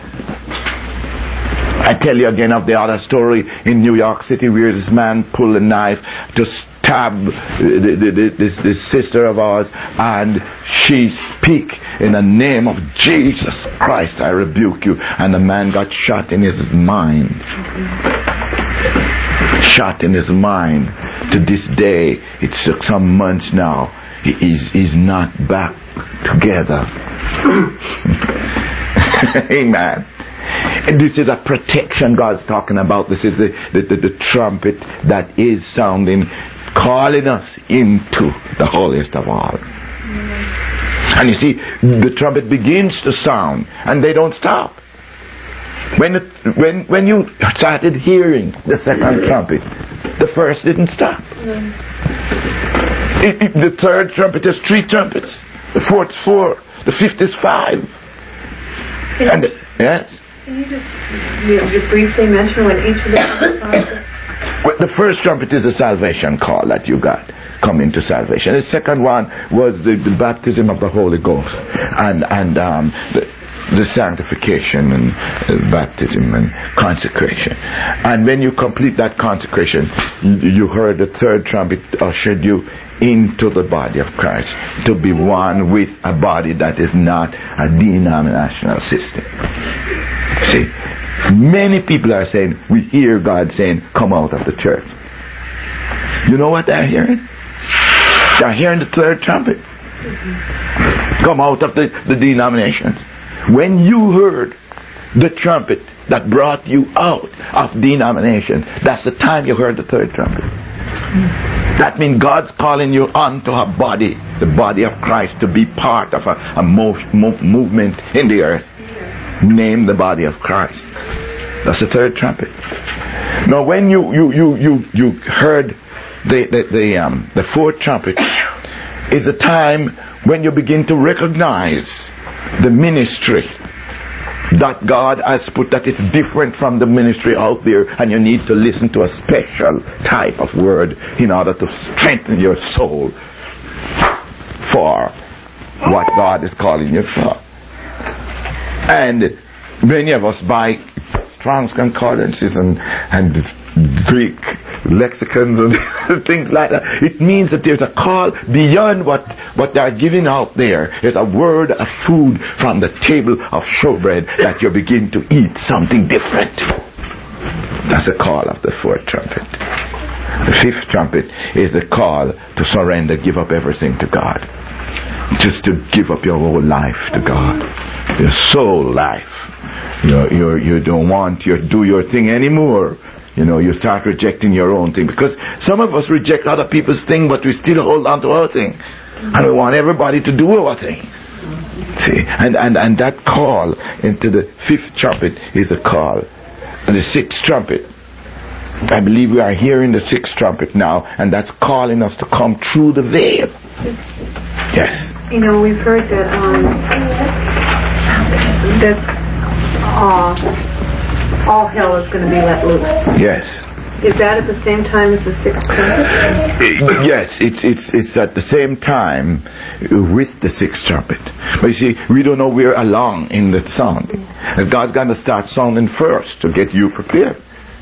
I tell you again of the other story in New York City where this man pulled a knife to stab this sister of ours, and she speak in the name of Jesus Christ, I rebuke you, and the man got shot in his mind. Shot in his mind. To this day, it took some months now, he's not back together. Amen. And this is a protection God's talking about. This is the trumpet that is sounding, calling us into the holiest of all. And you see, the trumpet begins to sound, and they don't stop. When you started hearing the second trumpet, the first didn't stop. The third trumpet is 3 trumpets. The fourth is 4. The fifth is 5. And yes. Can you just briefly mention what each of them are? Well, the first trumpet is the salvation call that you got. Come into salvation. The second one was the baptism of the Holy Ghost, and the sanctification and baptism and consecration. And when you complete that consecration, you heard the third trumpet ushered you into the body of Christ, to be one with a body that is not a denominational system. See, many people are saying, we hear God saying, come out of the church. You know what they're hearing? They're hearing the third trumpet. Come out of the denominations. When you heard the trumpet that brought you out of denomination, that's the time you heard the third trumpet. That means God's calling you onto a body, the body of Christ, to be part of a movement in the earth. Name the body of Christ. That's the third trumpet. Now, when you heard the fourth trumpet, is the time when you begin to recognize the ministry that God has put, that is different from the ministry out there, and you need to listen to a special type of word in order to strengthen your soul for what God is calling you for. And many of us buy Strong's Concordances and Greek lexicons and things like that. It means that there's a call beyond what they are giving out there. There's a word of food from the table of showbread that you begin to eat something different. That's the call of the fourth trumpet. The fifth trumpet is the call to surrender, give up everything to God. Just to give up your whole life to God. Your soul life. You don't want to do your thing anymore. You start rejecting your own thing, because some of us reject other people's thing, but we still hold on to our thing, and we want everybody to do our thing. See, and that call into the fifth trumpet is a call, and the sixth trumpet. I believe we are hearing the sixth trumpet now, and that's calling us to come through the veil. Yes. We've heard that all hell is going to be let loose. Yes. Is that at the same time as the sixth trumpet? Yes, it's at the same time with the sixth trumpet. But you see, we don't know we're along in the sound. And God's going to start sounding first to get you prepared.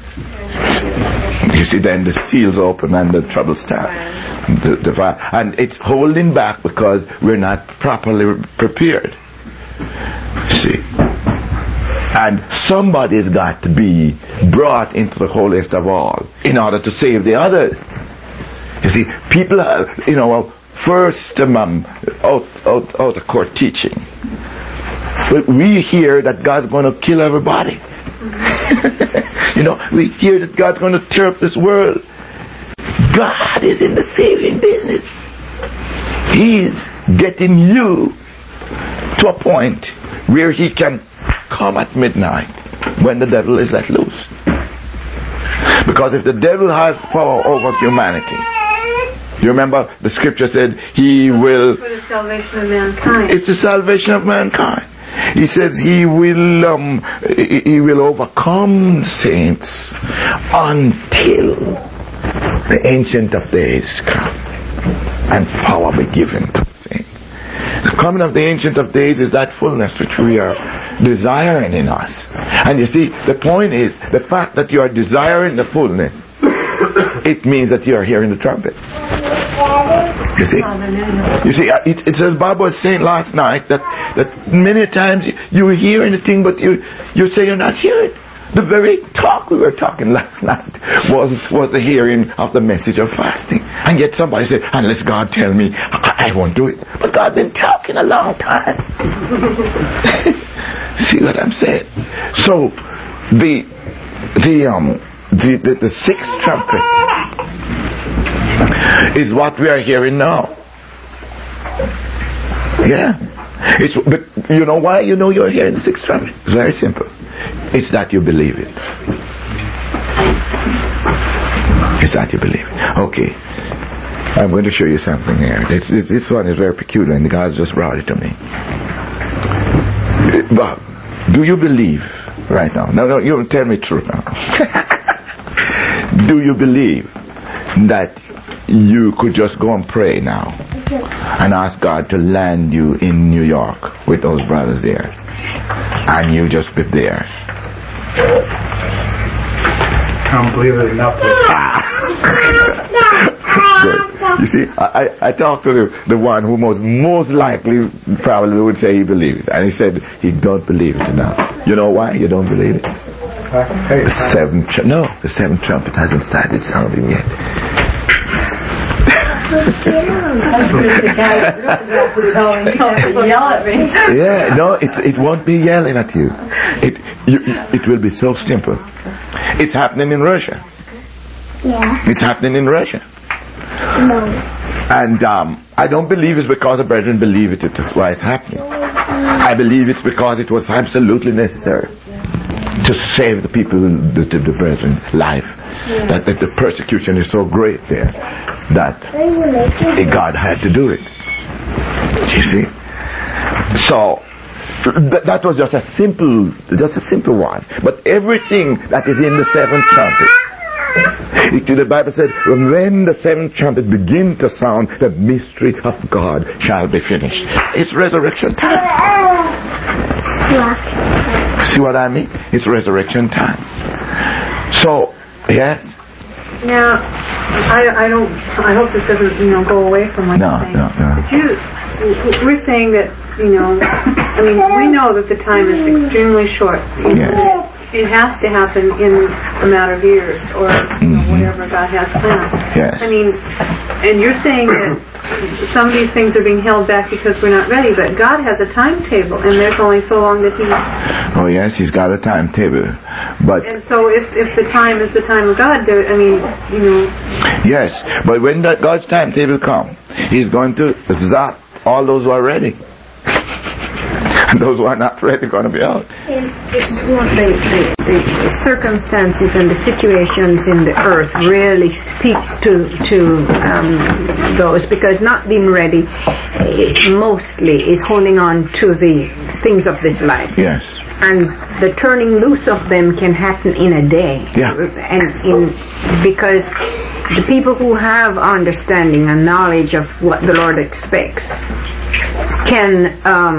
You see, then the seals open and the trouble starts. And it's holding back because we're not properly prepared. See. And somebody's got to be brought into the holiest of all in order to save the others. You see, people have, first out of court teaching. But we hear that God's going to kill everybody. You know, we hear that God's going to tear up this world. God is in the saving business. He's getting you to a point where He can come at midnight when the devil is let loose. Because if the devil has power over humanity, you remember the scripture said He will... For the salvation of mankind. It's the salvation of mankind. He says He will overcome the saints until the Ancient of Days come and power be given to the saints. The coming of the Ancient of Days is that fullness which we are desiring in us. And you see, the point is, the fact that you are desiring the fullness, it means that you are hearing the trumpet. You see, it's as Bob was saying last night, that many times you hear anything, but you say you're not hearing. The very talk we were talking last night was the hearing of the message of fasting. And yet somebody said, unless God tell me, I won't do it. But God's been talking a long time. See what I'm saying? So the sixth trumpet is what we are hearing now. Yeah. But you know why you know you're hearing the sixth trumpet? It's very simple. It's that you believe it. It's that you believe it. Okay. I'm going to show you something here. This one is very peculiar, and God just brought it to me. But do you believe right now? No, you tell me true now. Do you believe that you could just go and pray now and ask God to land you in New York with those brothers there, and you just be there? I don't believe it enough. Good. You see, I talked to the one who most likely probably would say he believed it, and he said he don't believe it enough. You know why you don't believe it? The seventh trumpet hasn't started sounding yet. Yeah, no, it won't be yelling at you. It will be so simple. It's happening in Russia. Yeah. It's happening in Russia. No. And I don't believe it's because the brethren believe it. That's why it's happening. I believe it's because it was absolutely necessary to save the people, the brethren, life. Yeah. That the persecution is so great there that God had to do it. You see? So that was just a simple one. But everything that is in the seventh trumpet, the Bible said, when the seventh trumpet begins to sound, the mystery of God shall be finished. It's resurrection time. See what I mean? It's resurrection time. So, yes. Now, I hope this doesn't, go away from what you're saying. No. But we're saying that, we know that the time is extremely short. Yes. It has to happen in a matter of years, or whatever God has planned. Yes. And you're saying that some of these things are being held back because we're not ready, but God has a timetable, and there's only so long that He... Oh yes, He's got a timetable, but... And so if the time is the time of God, Yes, but when God's timetable comes, He's going to zap all those who are ready. And those who are not ready are going to be out. The circumstances and the situations in the earth really speak to those, because not being ready mostly is holding on to the things of this life. Yes. And the turning loose of them can happen in a day. Yeah. Because the people who have understanding and knowledge of what the Lord expects can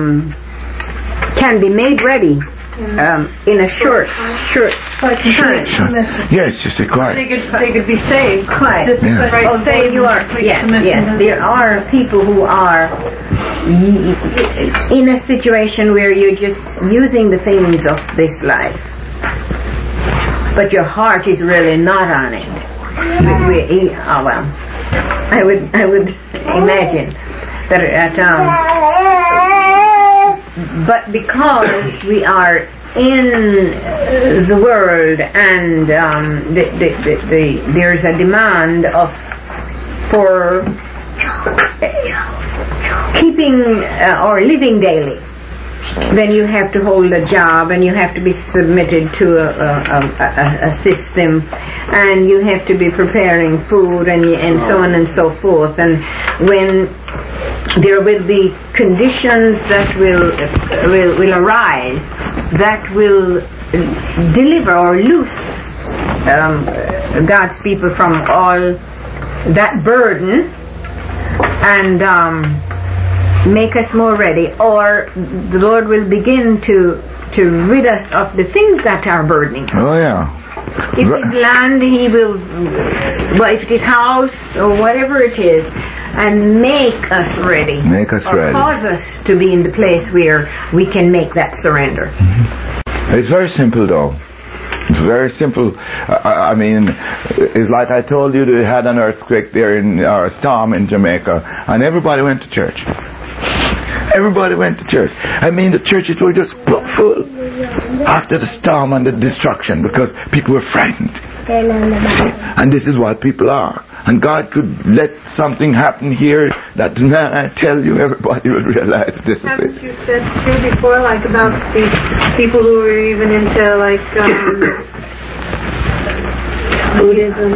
be made ready in a short time. Yes, just quiet. They could be saved. Quiet. Just saved. Yes. There are people who are in a situation where you're just using the things of this life, but your heart is really not on it. I would imagine that but because we are in the world, and there's a demand for keeping or living daily, then you have to hold a job, and you have to be submitted to a system, and you have to be preparing food, and so on and so forth. And when there will be conditions that will arise that will deliver or loose God's people from all that burden and make us more ready, or the Lord will begin to rid us of the things that are burdening. Oh yeah. If it's land, He will, well, if it is house or whatever it is, and make us ready. Make us ready. Cause us to be in the place where we can make that surrender. It's very simple, though. It's very simple. I mean, it's like I told you, they had an earthquake there or a storm in Jamaica, and everybody went to church. Everybody went to church. I mean, the churches were just full after the storm and the destruction because people were frightened. And this is what people are. And God could let something happen here that I tell you, everybody will realize this is it. Haven't you said too before, like about these people who were even into like Buddhism,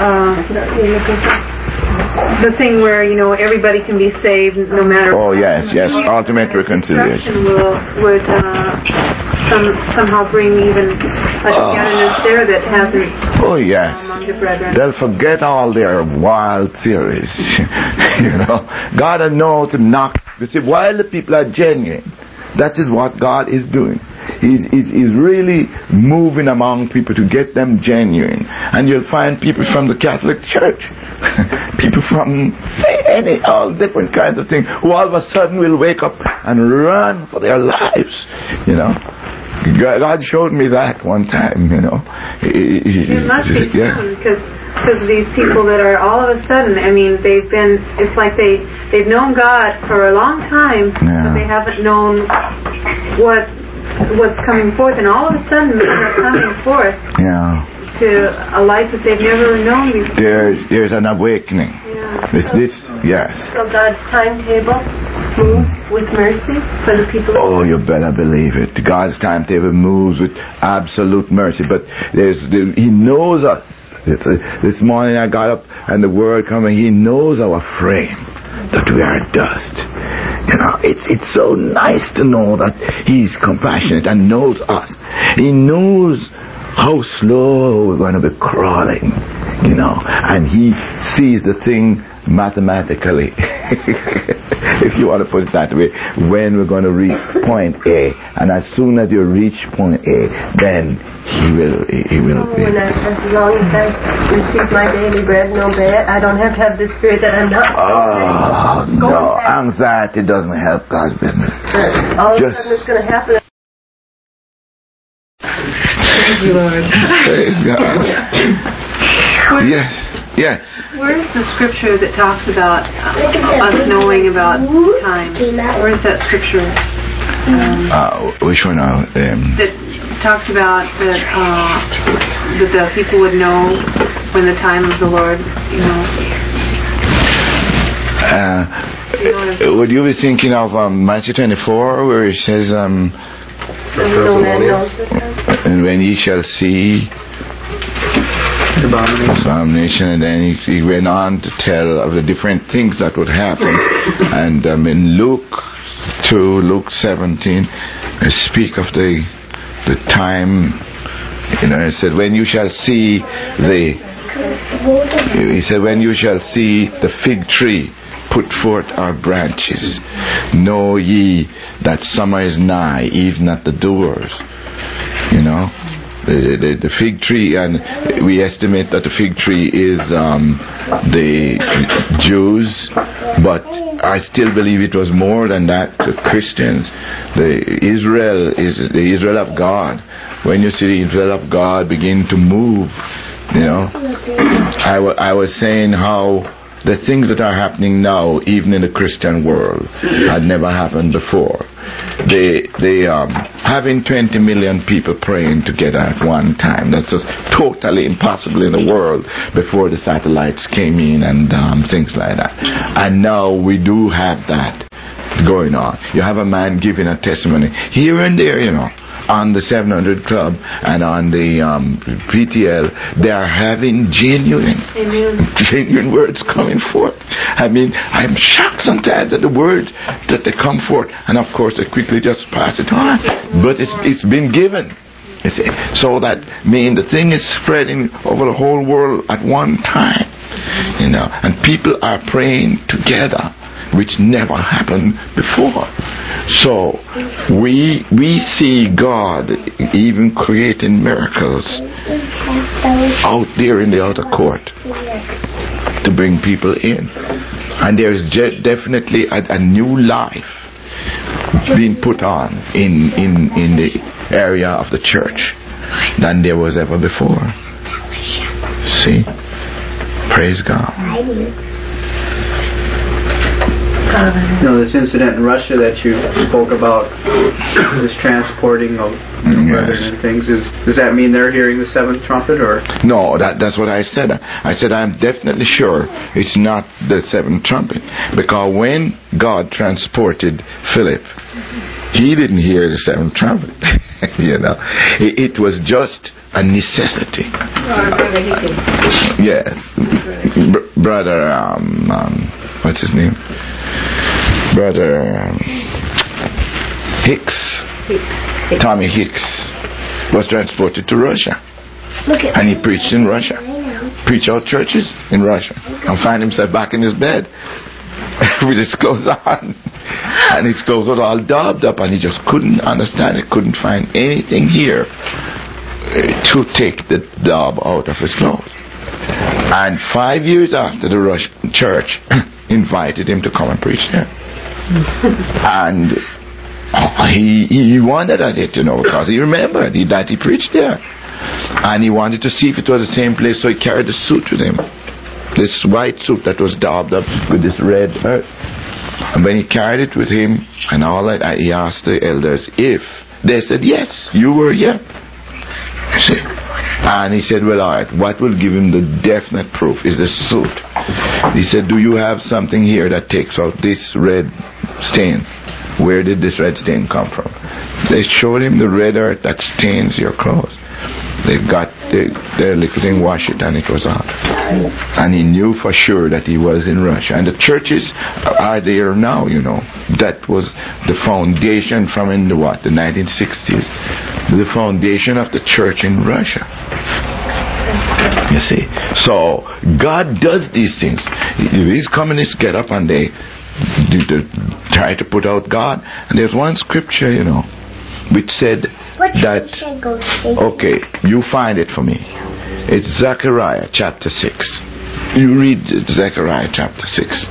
the thing where everybody can be saved no matter. Oh yes, ultimate reconciliation. Would somehow bring even a togetherness there that hasn't. Oh yes, among the brethren. They'll forget all their wild theories. God knows to knock. You see, while the people are genuine, that is what God is doing. He's really moving among people to get them genuine. And you'll find people from the Catholic Church, people from all different kinds of things, who all of a sudden will wake up and run for their lives. God showed me that one time. It must be because these people that are all of a sudden, I mean, it's like they've known God for a long time, but they haven't known what's coming forth, and all of a sudden they're coming forth to a life that they've never known before. There's an awakening. Yes. So God's timetable moves with mercy for the people. Oh, you better believe it. God's timetable moves with absolute mercy, but He knows us. This morning I got up and the word coming, He knows our frame, that we are dust. It's so nice to know that He's compassionate and knows us. He knows how slow we're going to be crawling, and He sees the thing mathematically, if you want to put it that way, when we're going to reach point A. And as soon as you reach point A, then He will be. As long as I receive my daily bread, no bad, I don't have to have this spirit that I'm not. Oh, no. Anxiety doesn't help God's business. All of a sudden it's going to happen. Thank you, Lord. Praise God. Yes. Where is the scripture that talks about us knowing about time? Where is that scripture? Which one now? That talks about that the people would know when the time of the Lord, would you be thinking of Matthew 24, where it says, and when ye shall see abomination, and then he went on to tell of the different things that would happen. And in Luke 17, speak of the time. It said, when you shall see when you shall see the fig tree put forth our branches, know ye that summer is nigh, even at the doors. The fig tree, and we estimate that the fig tree is the Jews, but I still believe it was more than that, the Christians. Israel is the Israel of God. When you see the Israel of God begin to move, I was saying how the things that are happening now, even in the Christian world, had never happened before. having 20 million people praying together at one time. That's just totally impossible in the world before the satellites came in and things like that. And now we do have that going on. You have a man giving a testimony here and there, on the 700 Club and on the PTL. They are having genuine words coming forth. I mean, I'm shocked sometimes at the words that they come forth, and of course they quickly just pass it on. But it's been given. You see, so that the thing is spreading over the whole world at one time, and people are praying together, which never happened before. So we see God even creating miracles out there in the outer court to bring people in, and there is definitely a new life being put on in the area of the church than there was ever before. See, praise God. This incident in Russia that you spoke about, this transporting of weapons and things, does that mean they're hearing the seventh trumpet, or? No, that's what I said. I said I'm definitely sure it's not the seventh trumpet, because when God transported Philip, he didn't hear the seventh trumpet. It was just a necessity. Yes, brother. What's his name? Brother Hicks. Tommy Hicks was transported to Russia, and he preached in Russia. Preached out churches in Russia, and find himself back in his bed with his clothes on, and his clothes were all daubed up, and he just couldn't understand it. Couldn't find anything here to take the daub out of his clothes. And 5 years after, the Russian church invited him to come and preach there. And he wondered at it, because he remembered that he preached there. And he wanted to see if it was the same place, so he carried the suit with him. This white suit that was daubed up with this red earth. And when he carried it with him and all that, he asked the elders if they said, yes, you were here. See? And he said, well, all right, what will give him the definite proof is the suit. He said, do you have something here that takes out this red stain? Where did this red stain come from? They showed him the red earth that stains your clothes. They got their little thing, wash it, and it was off. And he knew for sure that he was in Russia. And the churches are there now, That was the foundation from the 1960s. The foundation of the church in Russia. You see. So, God does these things. These communists get up and they try to put out God. And there's one scripture, which said that, okay, you find it for me. It's Zechariah chapter 6. You read Zechariah chapter 6.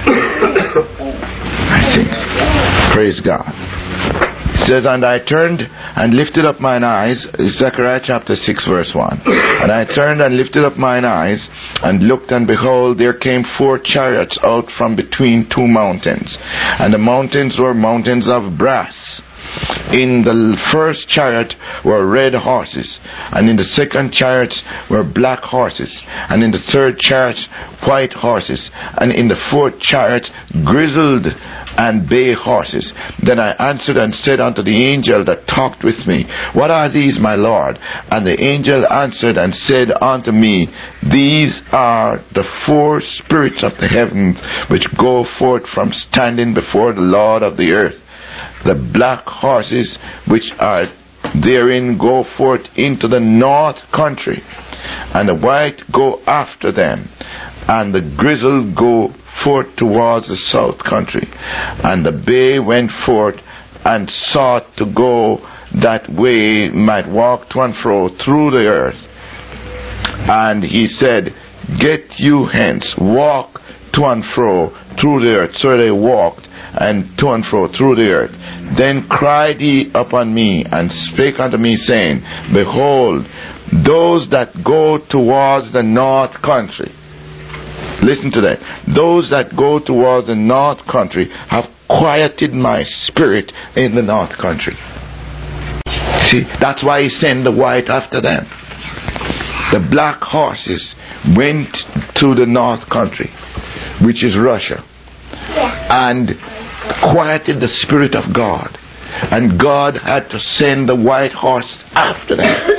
I think. Praise God. It says, and I turned and lifted up mine eyes, Zechariah chapter 6 verse 1. And I turned and lifted up mine eyes, and looked, and behold, there came 4 chariots out from between 2 mountains. And the mountains were mountains of brass. In the first chariot were red horses, and in the second chariot were black horses, and in the third chariot white horses, and in the fourth chariot grizzled and bay horses. Then I answered and said unto the angel that talked with me, what are these, my Lord? And the angel answered and said unto me, these are the 4 spirits of the heavens, which go forth from standing before the Lord of the earth. The black horses which are therein go forth into the north country, and the white go after them, and the grizzled go forth towards the south country. And the bay went forth and sought to go that way, might walk to and fro through the earth. And he said, get you hence, walk to and fro through the earth. So they walked and to and fro through the earth. Then cried he upon me, and spake unto me, saying, behold, those that go towards the north country, listen to that, those that go towards the north country have quieted my spirit in the north country. See, that's why he sent the white after them. The black horses went to the north country, which is Russia, and quieted the Spirit of God. And God had to send the white horse after them.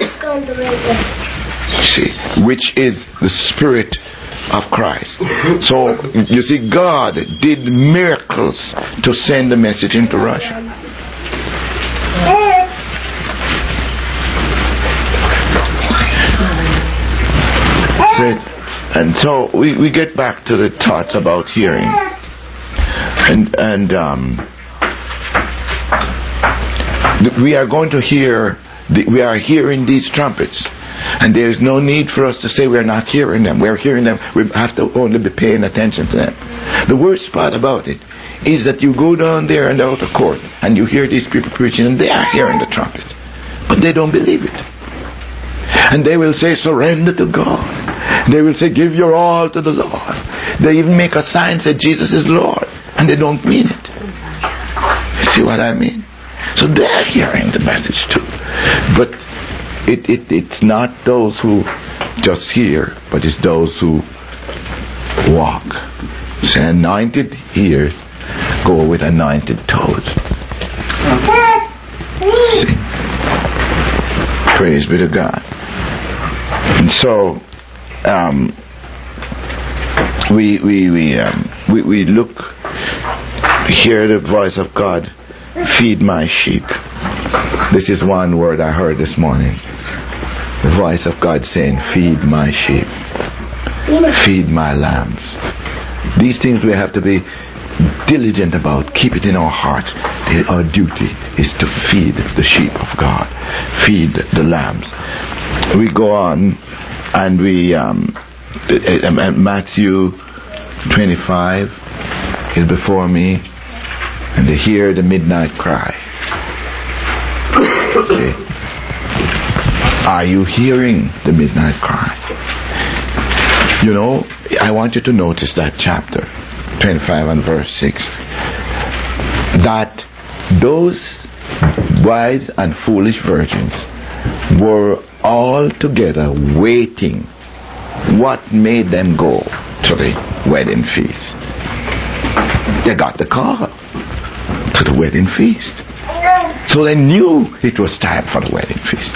See, which is the Spirit of Christ. So, you see, God did miracles to send the message into Russia. And so we get back to the thoughts about hearing, and we are going to hear. We are hearing these trumpets, and there is no need for us to say we are not hearing them. We are hearing them. We have to only be paying attention to them. The worst part about it is that you go down there in the outer court and you hear these people preaching, and they are hearing the trumpet, but they don't believe it. And they will say, surrender to God. They will say, give your all to the Lord. They even make a sign, say, Jesus is Lord. And they don't mean it. You see what I mean? So they're hearing the message too. But it's not those who just hear, but it's those who walk. Say, anointed ears go with anointed toes. See? Praise be to God. And so we look, hear the voice of God, feed my sheep. This is one word I heard this morning. The voice of God saying, feed my sheep, feed my lambs. These things we have to be diligent about, keep it in our hearts. Our duty is to feed the sheep of God, feed the lambs. We go on and we Matthew 25 is before me, and they hear the midnight cry. Okay. Are you hearing the midnight cry? You know, I want you to notice that chapter 25 and verse 6, that those wise and foolish virgins were all together waiting. What made them go to the wedding feast? They got the call to the wedding feast, so they knew it was time for the wedding feast.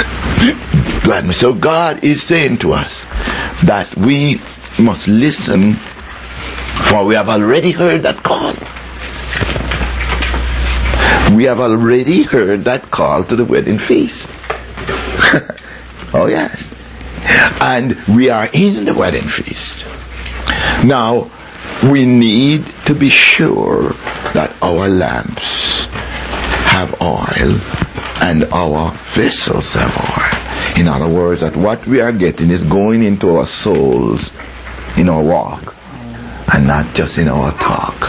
So God is saying to us that we must listen, for we have already heard that call. We have already heard that call to the wedding feast. Oh yes. And we are in the wedding feast. Now, we need to be sure that our lamps have oil and our vessels have oil. In other words, that what we are getting is going into our souls in our walk, and not just in our talk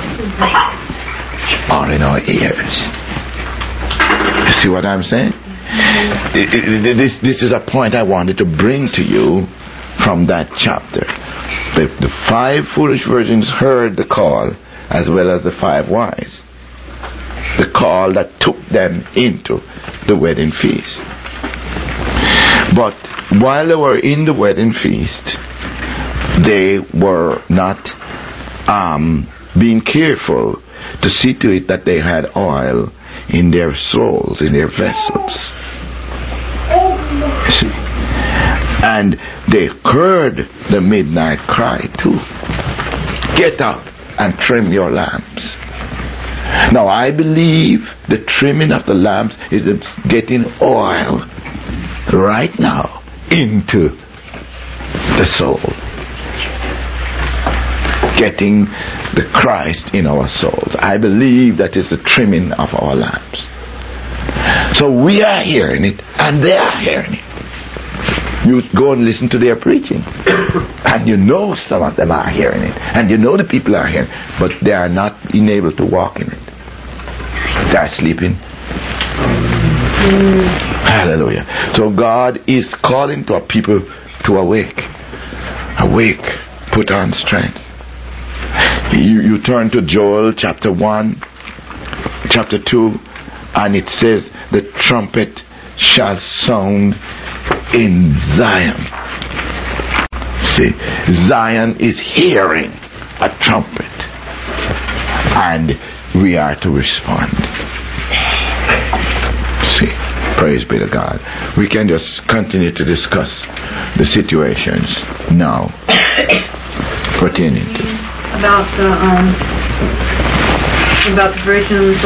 or in our ears. You see what I'm saying? This is a point I wanted to bring to you from that chapter. The 5 foolish virgins heard the call, as well as the 5 wise. The call that took them into the wedding feast. But while they were in the wedding feast, they were not being careful to see to it that they had oil in their souls, in their vessels. You see? And they heard the midnight cry too. Get up and trim your lamps. Now I believe the trimming of the lamps is getting oil right now into the soul. Getting the Christ in our souls. I believe that is the trimming of our lamps. So we are hearing it, and they are hearing it. You go and listen to their preaching, and you know some of them are hearing it, and you know the people are hearing it, but they are not being able to walk in it. They are sleeping. Hallelujah. So God is calling to our people to awake. Awake. Put on strength. You turn to Joel chapter 1 chapter 2, and it says, the trumpet shall sound in Zion. See, Zion is hearing a trumpet, and we are to respond. See, praise be to God. We can just continue to discuss the situations now pertaining to about the virgins.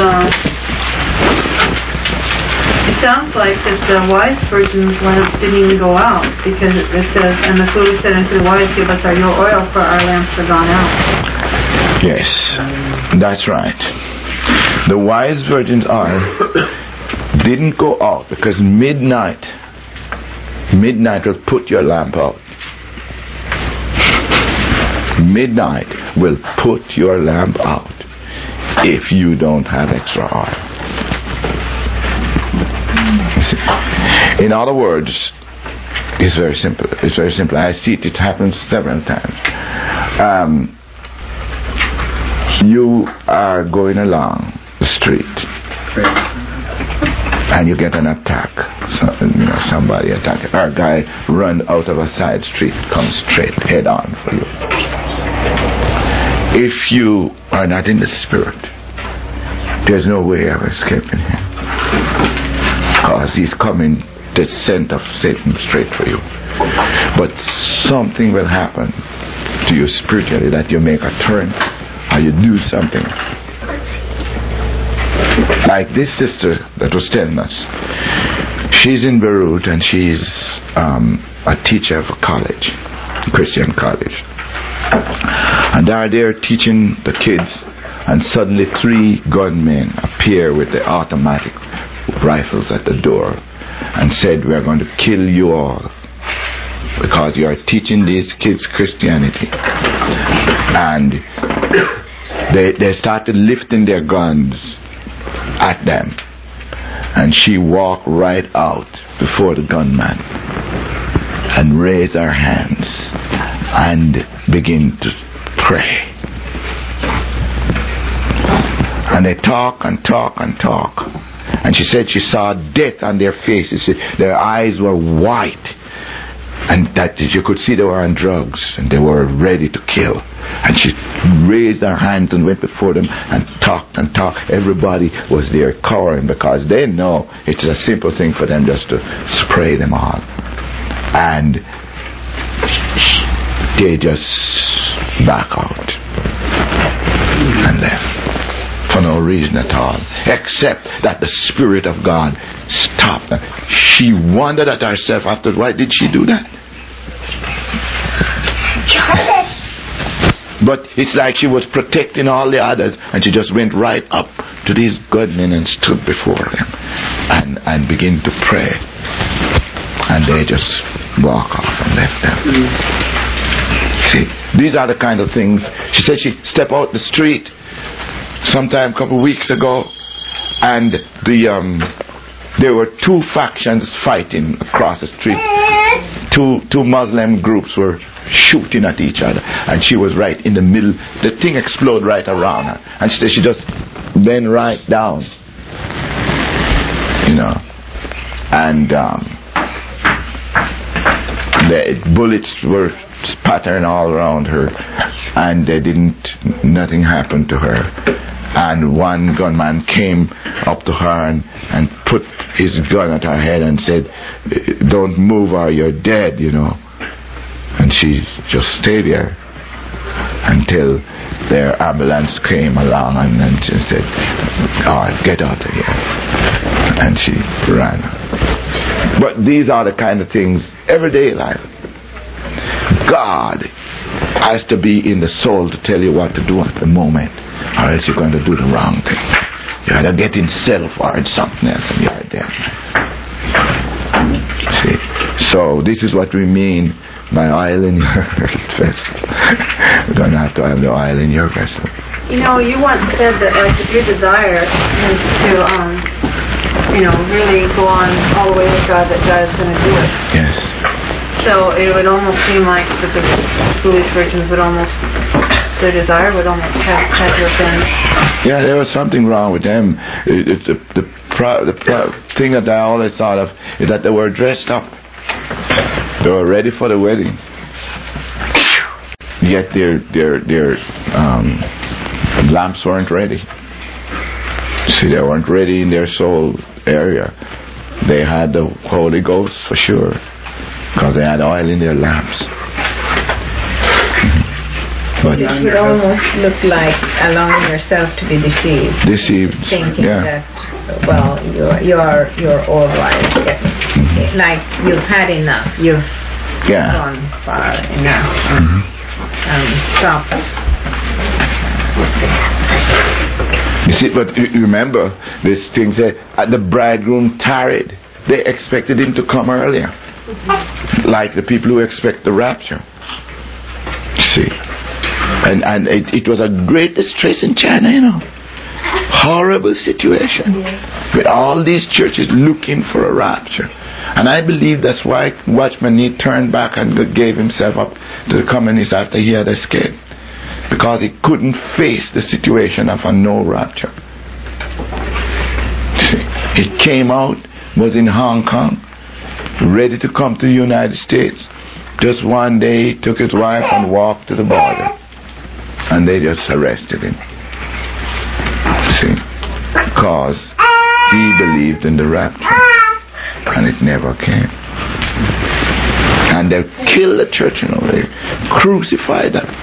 It sounds like that the wise virgins' lamps didn't even go out, because it says, and the foolish said unto the wise, give us your oil, for our lamps are gone out. Yes, that's right. The wise virgins' oil didn't go out because midnight will put your lamp out. Midnight will put your lamp out if you don't have extra oil. In other words, it's very simple. It's very simple. I see it happens several times. You are going along the street and you get an attack. Somebody attack. Or a guy run out of a side street, comes straight head on for you. If you are not in the spirit, there's no way of escaping him, because he's coming the scent of Satan straight for you. But something will happen to you spiritually, that you make a turn or you do something. Like this sister that was telling us, she's in Beirut and she's a teacher of a college, Christian college, and they're there teaching the kids, and suddenly 3 gunmen appear with the automatic rifles at the door and said, we are going to kill you all because you are teaching these kids Christianity. And they started lifting their guns at them, and she walked right out before the gunman and raised her hands and began to pray. And they talk and talk and talk, and she said she saw death on their faces. Their eyes were white, and that you could see they were on drugs and they were ready to kill. And she raised her hands and went before them and talked and talked. Everybody was there cowering, because they know it's a simple thing for them just to spray them all. And they just back out and left for no reason at all, except that the Spirit of God stopped them. She wondered at herself after, why did she do that? But it's like she was protecting all the others, and she just went right up to these gunmen and stood before them and began to pray, and they just walk off and left them. See, these are the kind of things. She said she stepped out the street sometime a couple of weeks ago, and there were 2 factions fighting across the street. Two Muslim groups were shooting at each other, and she was right in the middle. The thing exploded right around her, and she said she just bent right down, and the bullets were spattering all around her, and nothing happened to her. And one gunman came up to her and put his gun at her head and said, don't move or you're dead, And she just stayed there until their ambulance came along, and she said, get out of here. And she ran. But these are the kind of things, everyday life. God has to be in the soul to tell you what to do at the moment, or else you're going to do the wrong thing. You're either getting self or it's something else, and you're there. See? So this is what we mean by oil in your vessel. We don't have to have the oil in your vessel. You once said that if your desire is to really go on all the way with God, that God is going to do it. Yes. So it would almost seem like that the foolish virgins would almost their desire would almost have to have been. Yeah, there was something wrong with them. The thing that I always thought of is that they were dressed up. They were ready for the wedding. Yet their lamps weren't ready. See, they weren't ready in their soul area. They had the Holy Ghost for sure, because they had oil in their lamps. But it would almost look like allowing yourself to be deceived. Thinking that, well, you're all right. Like you've had enough. You've gone far enough. Stop. You see, but remember, this thing said, the bridegroom tarried. They expected him to come earlier. Like the people who expect the rapture. See. And it was a great distress in China, you know. Horrible situation. With all these churches looking for a rapture. And I believe that's why Watchman Nee turned back and gave himself up to the communists after he had escaped. Because he couldn't face the situation of a no rapture. He came out, was in Hong Kong, ready to come to the United States. Just one day he took his wife and walked to the border. And they just arrested him. See? Because he believed in the rapture. And it never came. And they killed the church, you know. They crucified them.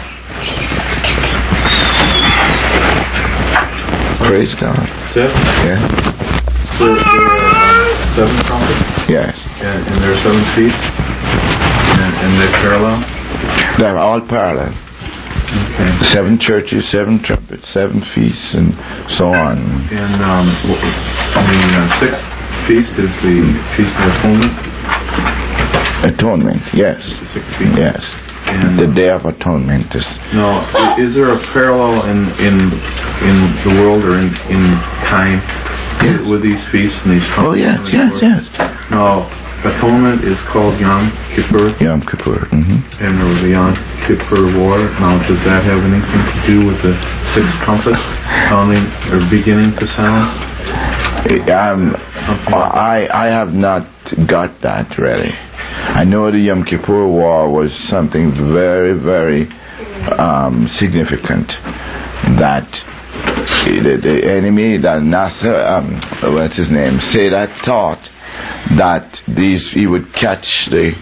Praise God. Yeah. So there are 7 trumpets? Yes. And there are 7 feasts? And they're parallel? They're all parallel. Okay. 7 churches, 7 trumpets, 7 feasts, and so on. And the 6th feast is the Feast of Atonement? Atonement, yes. The 6th feast? Yes. And the Day of Atonement is... No, is there a parallel in the world or in time with these feasts and these trumpets? Oh, yes. No. Atonement is called Yom Kippur. Yom Kippur. Mm-hmm. And there was the Yom Kippur War. Now, does that have anything to do with the 6 trumpets sounding or beginning to sound? I have not got that really. I know the Yom Kippur War was something very, very significant. That the enemy, that Nasser, what's his name, Sadat thought that he would catch the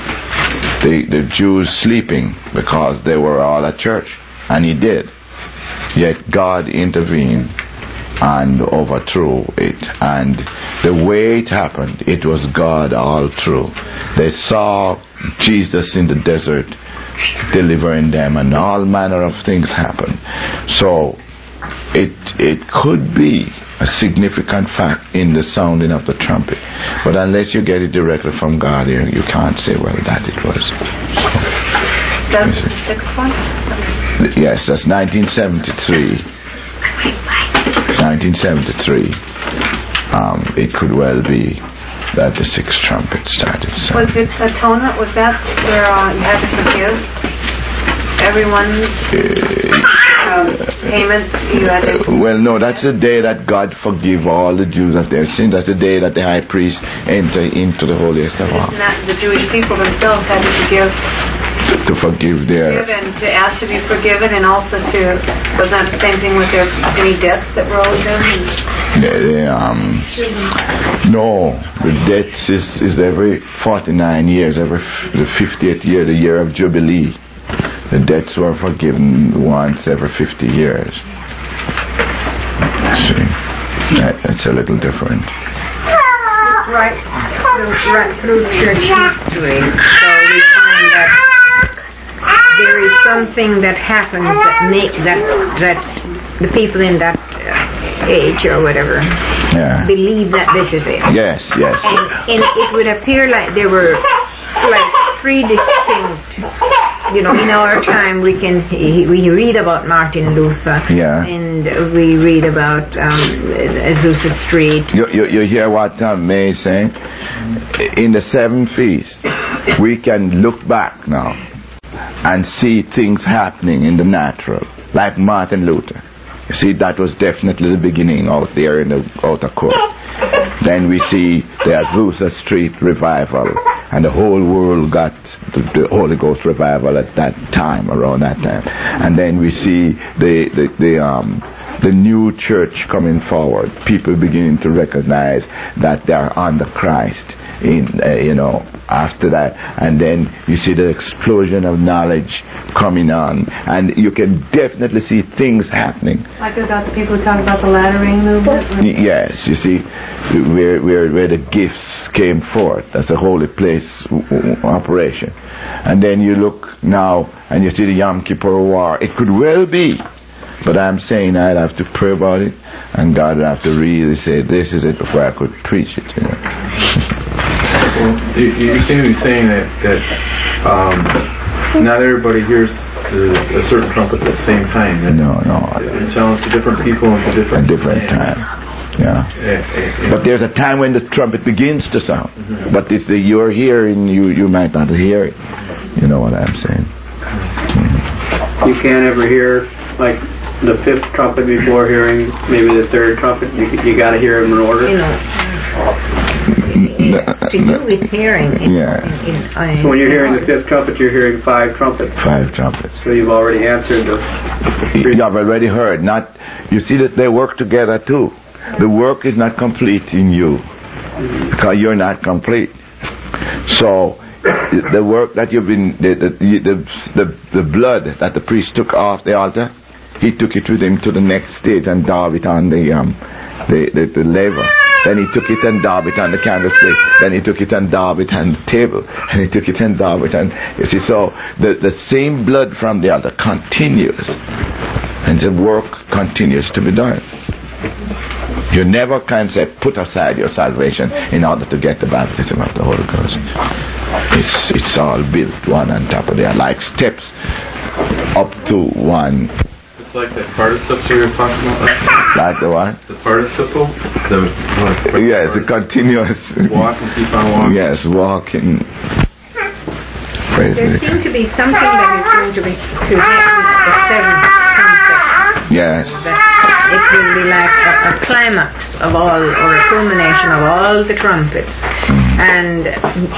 Jews sleeping because they were all at church, and he did. Yet God intervened and overthrew it, and the way it happened, it was God all through. They saw Jesus in the desert delivering them, and all manner of things happened. So it could be a significant fact in the sounding of the trumpet, but unless you get it directly from God, you can't say, well, that it was. That's the 6th one? Yes, that's 1973. 1973. It could well be that the 6th trumpet started. So. Was it atonement? Was that where you had to forgive everyone? Payment you had to... Well, no, that's the day that God forgive all the Jews of their sins. That's the day that the high priest enter into the holiest of all. The Jewish people themselves had to forgive. To forgive their... And to ask to be forgiven, and also to... Was that the same thing with their any debts that were owed them? No, the debts is every 49 years, every the 50th year, the year of Jubilee. The debts were forgiven once every 50 years. See, that's a little different. Right through church history, so we find that there is something that happens that make that the people in that age or whatever believe that this is it. Yes. And it would appear like there were like 3 distinct. You know, in our time we read about Martin Luther, and we read about Azusa Street. You hear what May is saying? In the 7 feasts, we can look back now and see things happening in the natural, like Martin Luther. You see, that was definitely the beginning out there in the outer court. Then we see the Azusa Street revival, and the whole world got the Holy Ghost revival at that time, around that time. And then we see the new church coming forward. People beginning to recognize that they are under Christ. After that, and then you see the explosion of knowledge coming on, and you can definitely see things happening. Like about the people who talk about the latter rain movement. Yes, you see, where the gifts came forth. That's a holy place operation. And then you look now, and you see the Yom Kippur War. It could well be. But I'm saying I'd have to pray about it, and God would have to really say, this is it, before I could preach it. Well, you seem to be saying that not everybody hears a certain trumpet at the same time. No. It sounds to different people at different time. Yeah. But there's a time when the trumpet begins to sound. Mm-hmm. But it's you're hearing, you might not hear it. You know what I'm saying? You can't ever hear, like, the fifth trumpet before hearing maybe the third trumpet. You got to hear them in order. To do with hearing. So when you're hearing the fifth trumpet, you're hearing 5 trumpets. 5 trumpets. So you've already answered the. You have already heard. You see that they work together too. The work is not complete in you, because you're not complete. So the work that you've been, the blood that the priest took off the altar, he took it with him to the next stage and daubed it on the laver. Then he took it and daubed it on the candlestick. Then he took it and daubed it on the table. And he took it and daubed it on. You see, so the same blood from the altar continues, and the work continues to be done. You never can say put aside your salvation in order to get the baptism of the Holy Ghost. It's all built one on top of the other, like steps up to one. It's like the participle you're talking about. Like the what? The participle? Yes, the continuous. Walk and keep on walking. Yes, walking. There seems to be something that is going to happen at the seventh trumpet. Yes. It will be like a climax of all, or a culmination of all the trumpets. And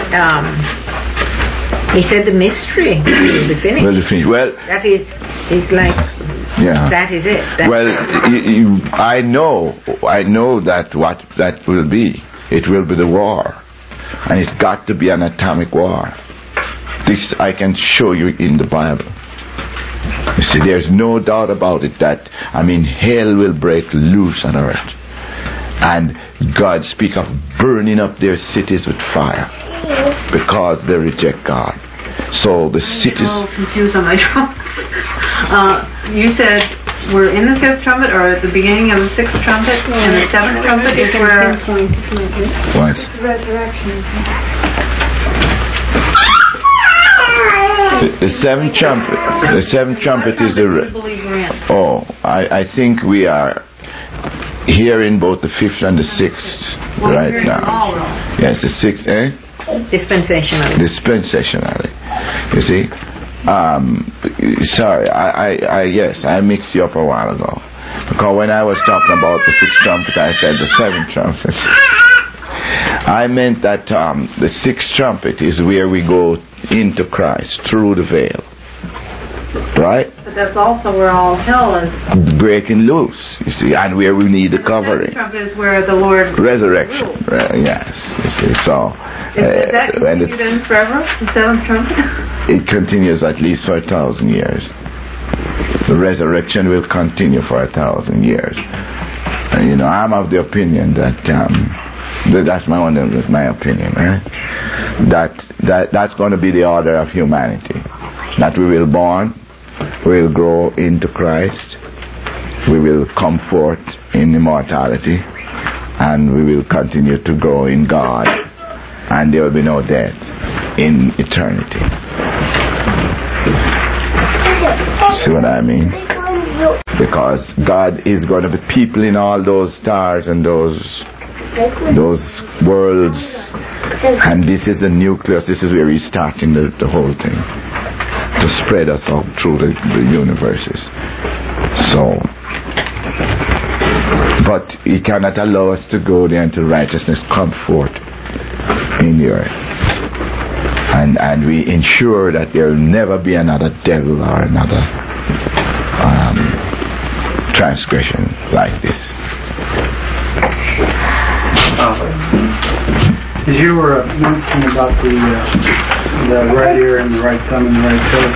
he said the mystery will be finished. Well, that is like, that is it. I know that what that will be. It will be the war, and it's got to be an atomic war. This I can show you in the Bible. You see, there's no doubt about it that, hell will break loose on earth. And God speak of burning up their cities with fire because they reject God. So the cities... I'm a little confused on my trumpet. You said we're in the fifth trumpet, or at the beginning of the sixth trumpet, and the seventh trumpet is where... What? Resurrection. The seventh trumpet. The seventh trumpet is the. I think we are hearing both the fifth and the sixth right now. Yes, the sixth, Dispensationally. You see, sorry, I mixed you up a while ago, because when I was talking about the sixth trumpet, I said the seventh trumpet. I meant that the sixth trumpet is where we go into Christ through the veil, right? But that's also where all hell is breaking loose, you see, and where we need the covering. The seventh trumpet is where the Lord resurrection, yes, you see. So is that continue then forever? The seventh trumpet? It continues at least for 1,000 years. The resurrection will continue for 1,000 years. And, I'm of the opinion that. That's my opinion, right? That's going to be the order of humanity. That we will born, we will grow into Christ, we will come forth in immortality, and we will continue to grow in God, and there will be no death in eternity. See what I mean? Because God is going to be people in all those stars and those worlds, and this is the nucleus. This is where he's starting the whole thing. to spread us out through the universes. So, but He cannot allow us to go there until righteousness come forth in the earth. And we ensure that there will never be another devil or another transgression like this. As you were mentioning about the right ear and the right thumb and the right toe,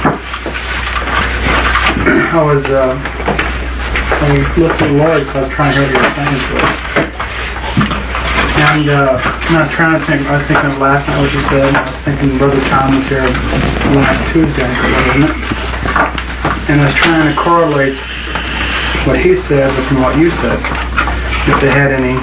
I was listening to the Lord because I was trying to hear what you were saying to us. And I'm not trying to think, I was thinking of last night what you said, and I was thinking Brother Tom was here last Tuesday, wasn't it? And I was trying to correlate what he said with what you said, if they had any,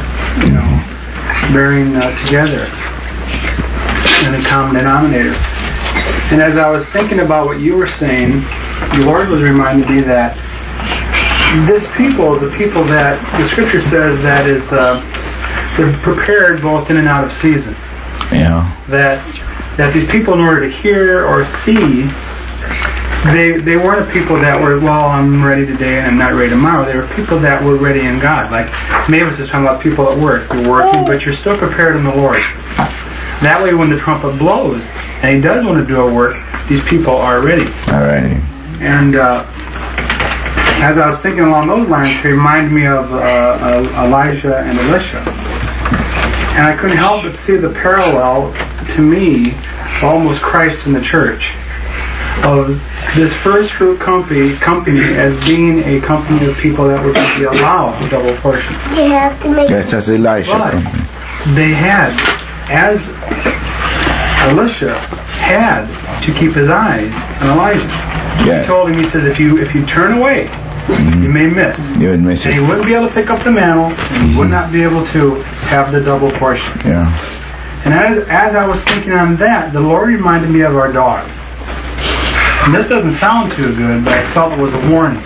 bearing together in a common denominator. And as I was thinking about what you were saying, the Lord was reminding me that this people is a people that the Scripture says that is they're prepared both in and out of season. Yeah. That these people, in order to hear or see, they weren't people that were, well, I'm ready today and I'm not ready tomorrow. They were people that were ready in God. Like Mavis is talking about people at work. You're working, but you're still prepared in the Lord. That way, when the trumpet blows and He does want to do a work, these people are ready. All right. And as I was thinking along those lines, it reminded me of Elijah and Elisha. And I couldn't help but see the parallel, to me, almost Christ in the church, of this first fruit company as being a company of people that were going to be allowed a double portion. Yes, as Elisha. But they had, as Elisha had to keep his eyes on Elijah. Yes. He told him, he says, if you turn away, you may miss. You would miss it. And he wouldn't be able to pick up the mantle, and he would not be able to have the double portion. Yeah. And as I was thinking on that, the Lord reminded me of our dog. And this doesn't sound too good, but I felt it was a warning.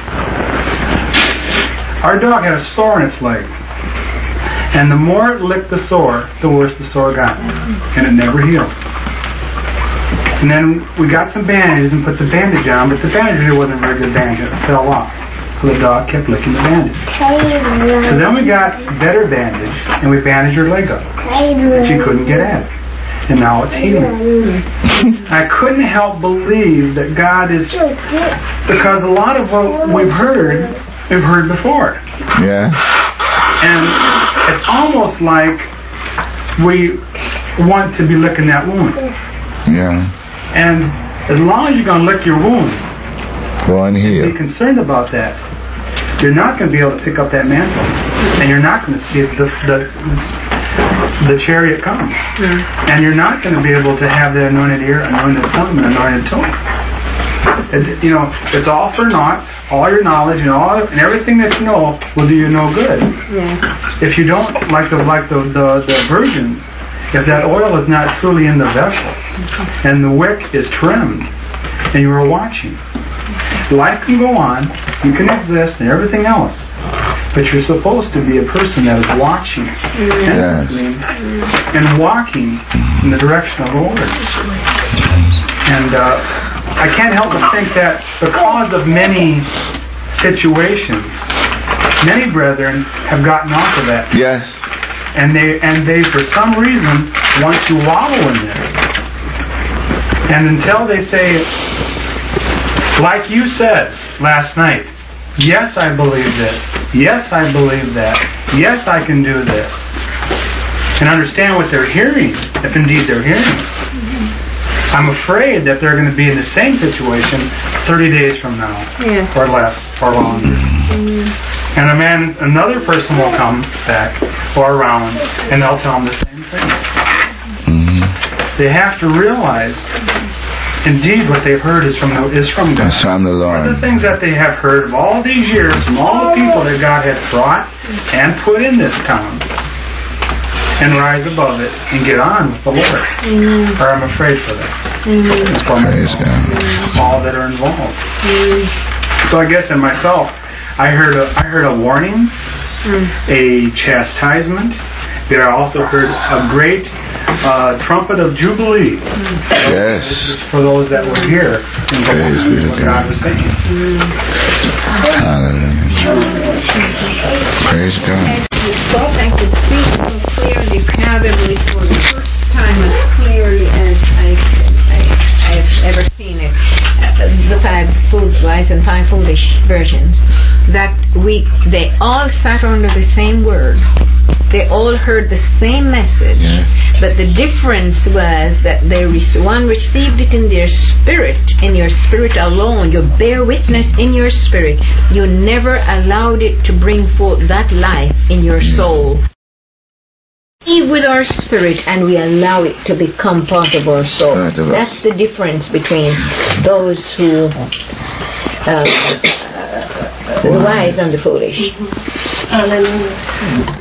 Our dog had a sore in its leg. And the more it licked the sore, the worse the sore got. And it never healed. And then we got some bandages and put the bandage on, but the bandage really wasn't a very good bandage. It fell off. So the dog kept licking the bandage. So then we got better bandage, and we bandaged her leg up. And she couldn't get at it. And now it's healing. I couldn't help believe that God is... Because a lot of what we've heard before. Yeah. And it's almost like we want to be licking that wound. Yeah. And as long as you're going to lick your wound, go on here. be concerned about that, you're not going to be able to pick up that mantle. And you're not going to see the chariot come. And you're not going to be able to have the anointed ear, anointed thumb, and anointed toe. It's all for naught. All your knowledge and everything that you know will do you no good. Yeah. If you don't, like the virgins, if that oil is not truly in the vessel, and the wick is trimmed, and you are watching, life can go on, you can exist and everything else, but you're supposed to be a person that is watching and listening and walking in the direction of the Lord. And I can't help but think that because of many situations, many brethren have gotten off of that. Yes. And they for some reason want to wallow in this. And until they say, like you said last night, yes, I believe this. Yes, I believe that. Yes, I can do this. And understand what they're hearing, if indeed they're hearing. I'm afraid that they're going to be in the same situation 30 days from now, or less, or longer. And another person will come back or around, and they'll tell them the same thing. They have to realize, indeed, what they've heard is from God. It's from the Lord. The things that they have heard of all these years from all the people that God has brought and put in this town, and rise above it and get on with the Lord. Or I'm afraid for that. It's for all that are involved. So I guess in myself, I heard a warning, a chastisement, but I also heard a great trumpet of Jubilee. Yes. This is for those that were here and what God was saying. Hallelujah. Praise God. You thought I could speak so clearly, probably for the first time as clearly as I've ever seen it. The 5 food-wise and 5 foolish versions. That they all sat under the same word. They all heard the same message, but the difference was that one received it in their spirit, in your spirit alone. You bear witness in your spirit. You never allowed it to bring forth that life in your soul. We with our spirit, and we allow it to become part of our soul. That's the difference between those who the wise and the foolish.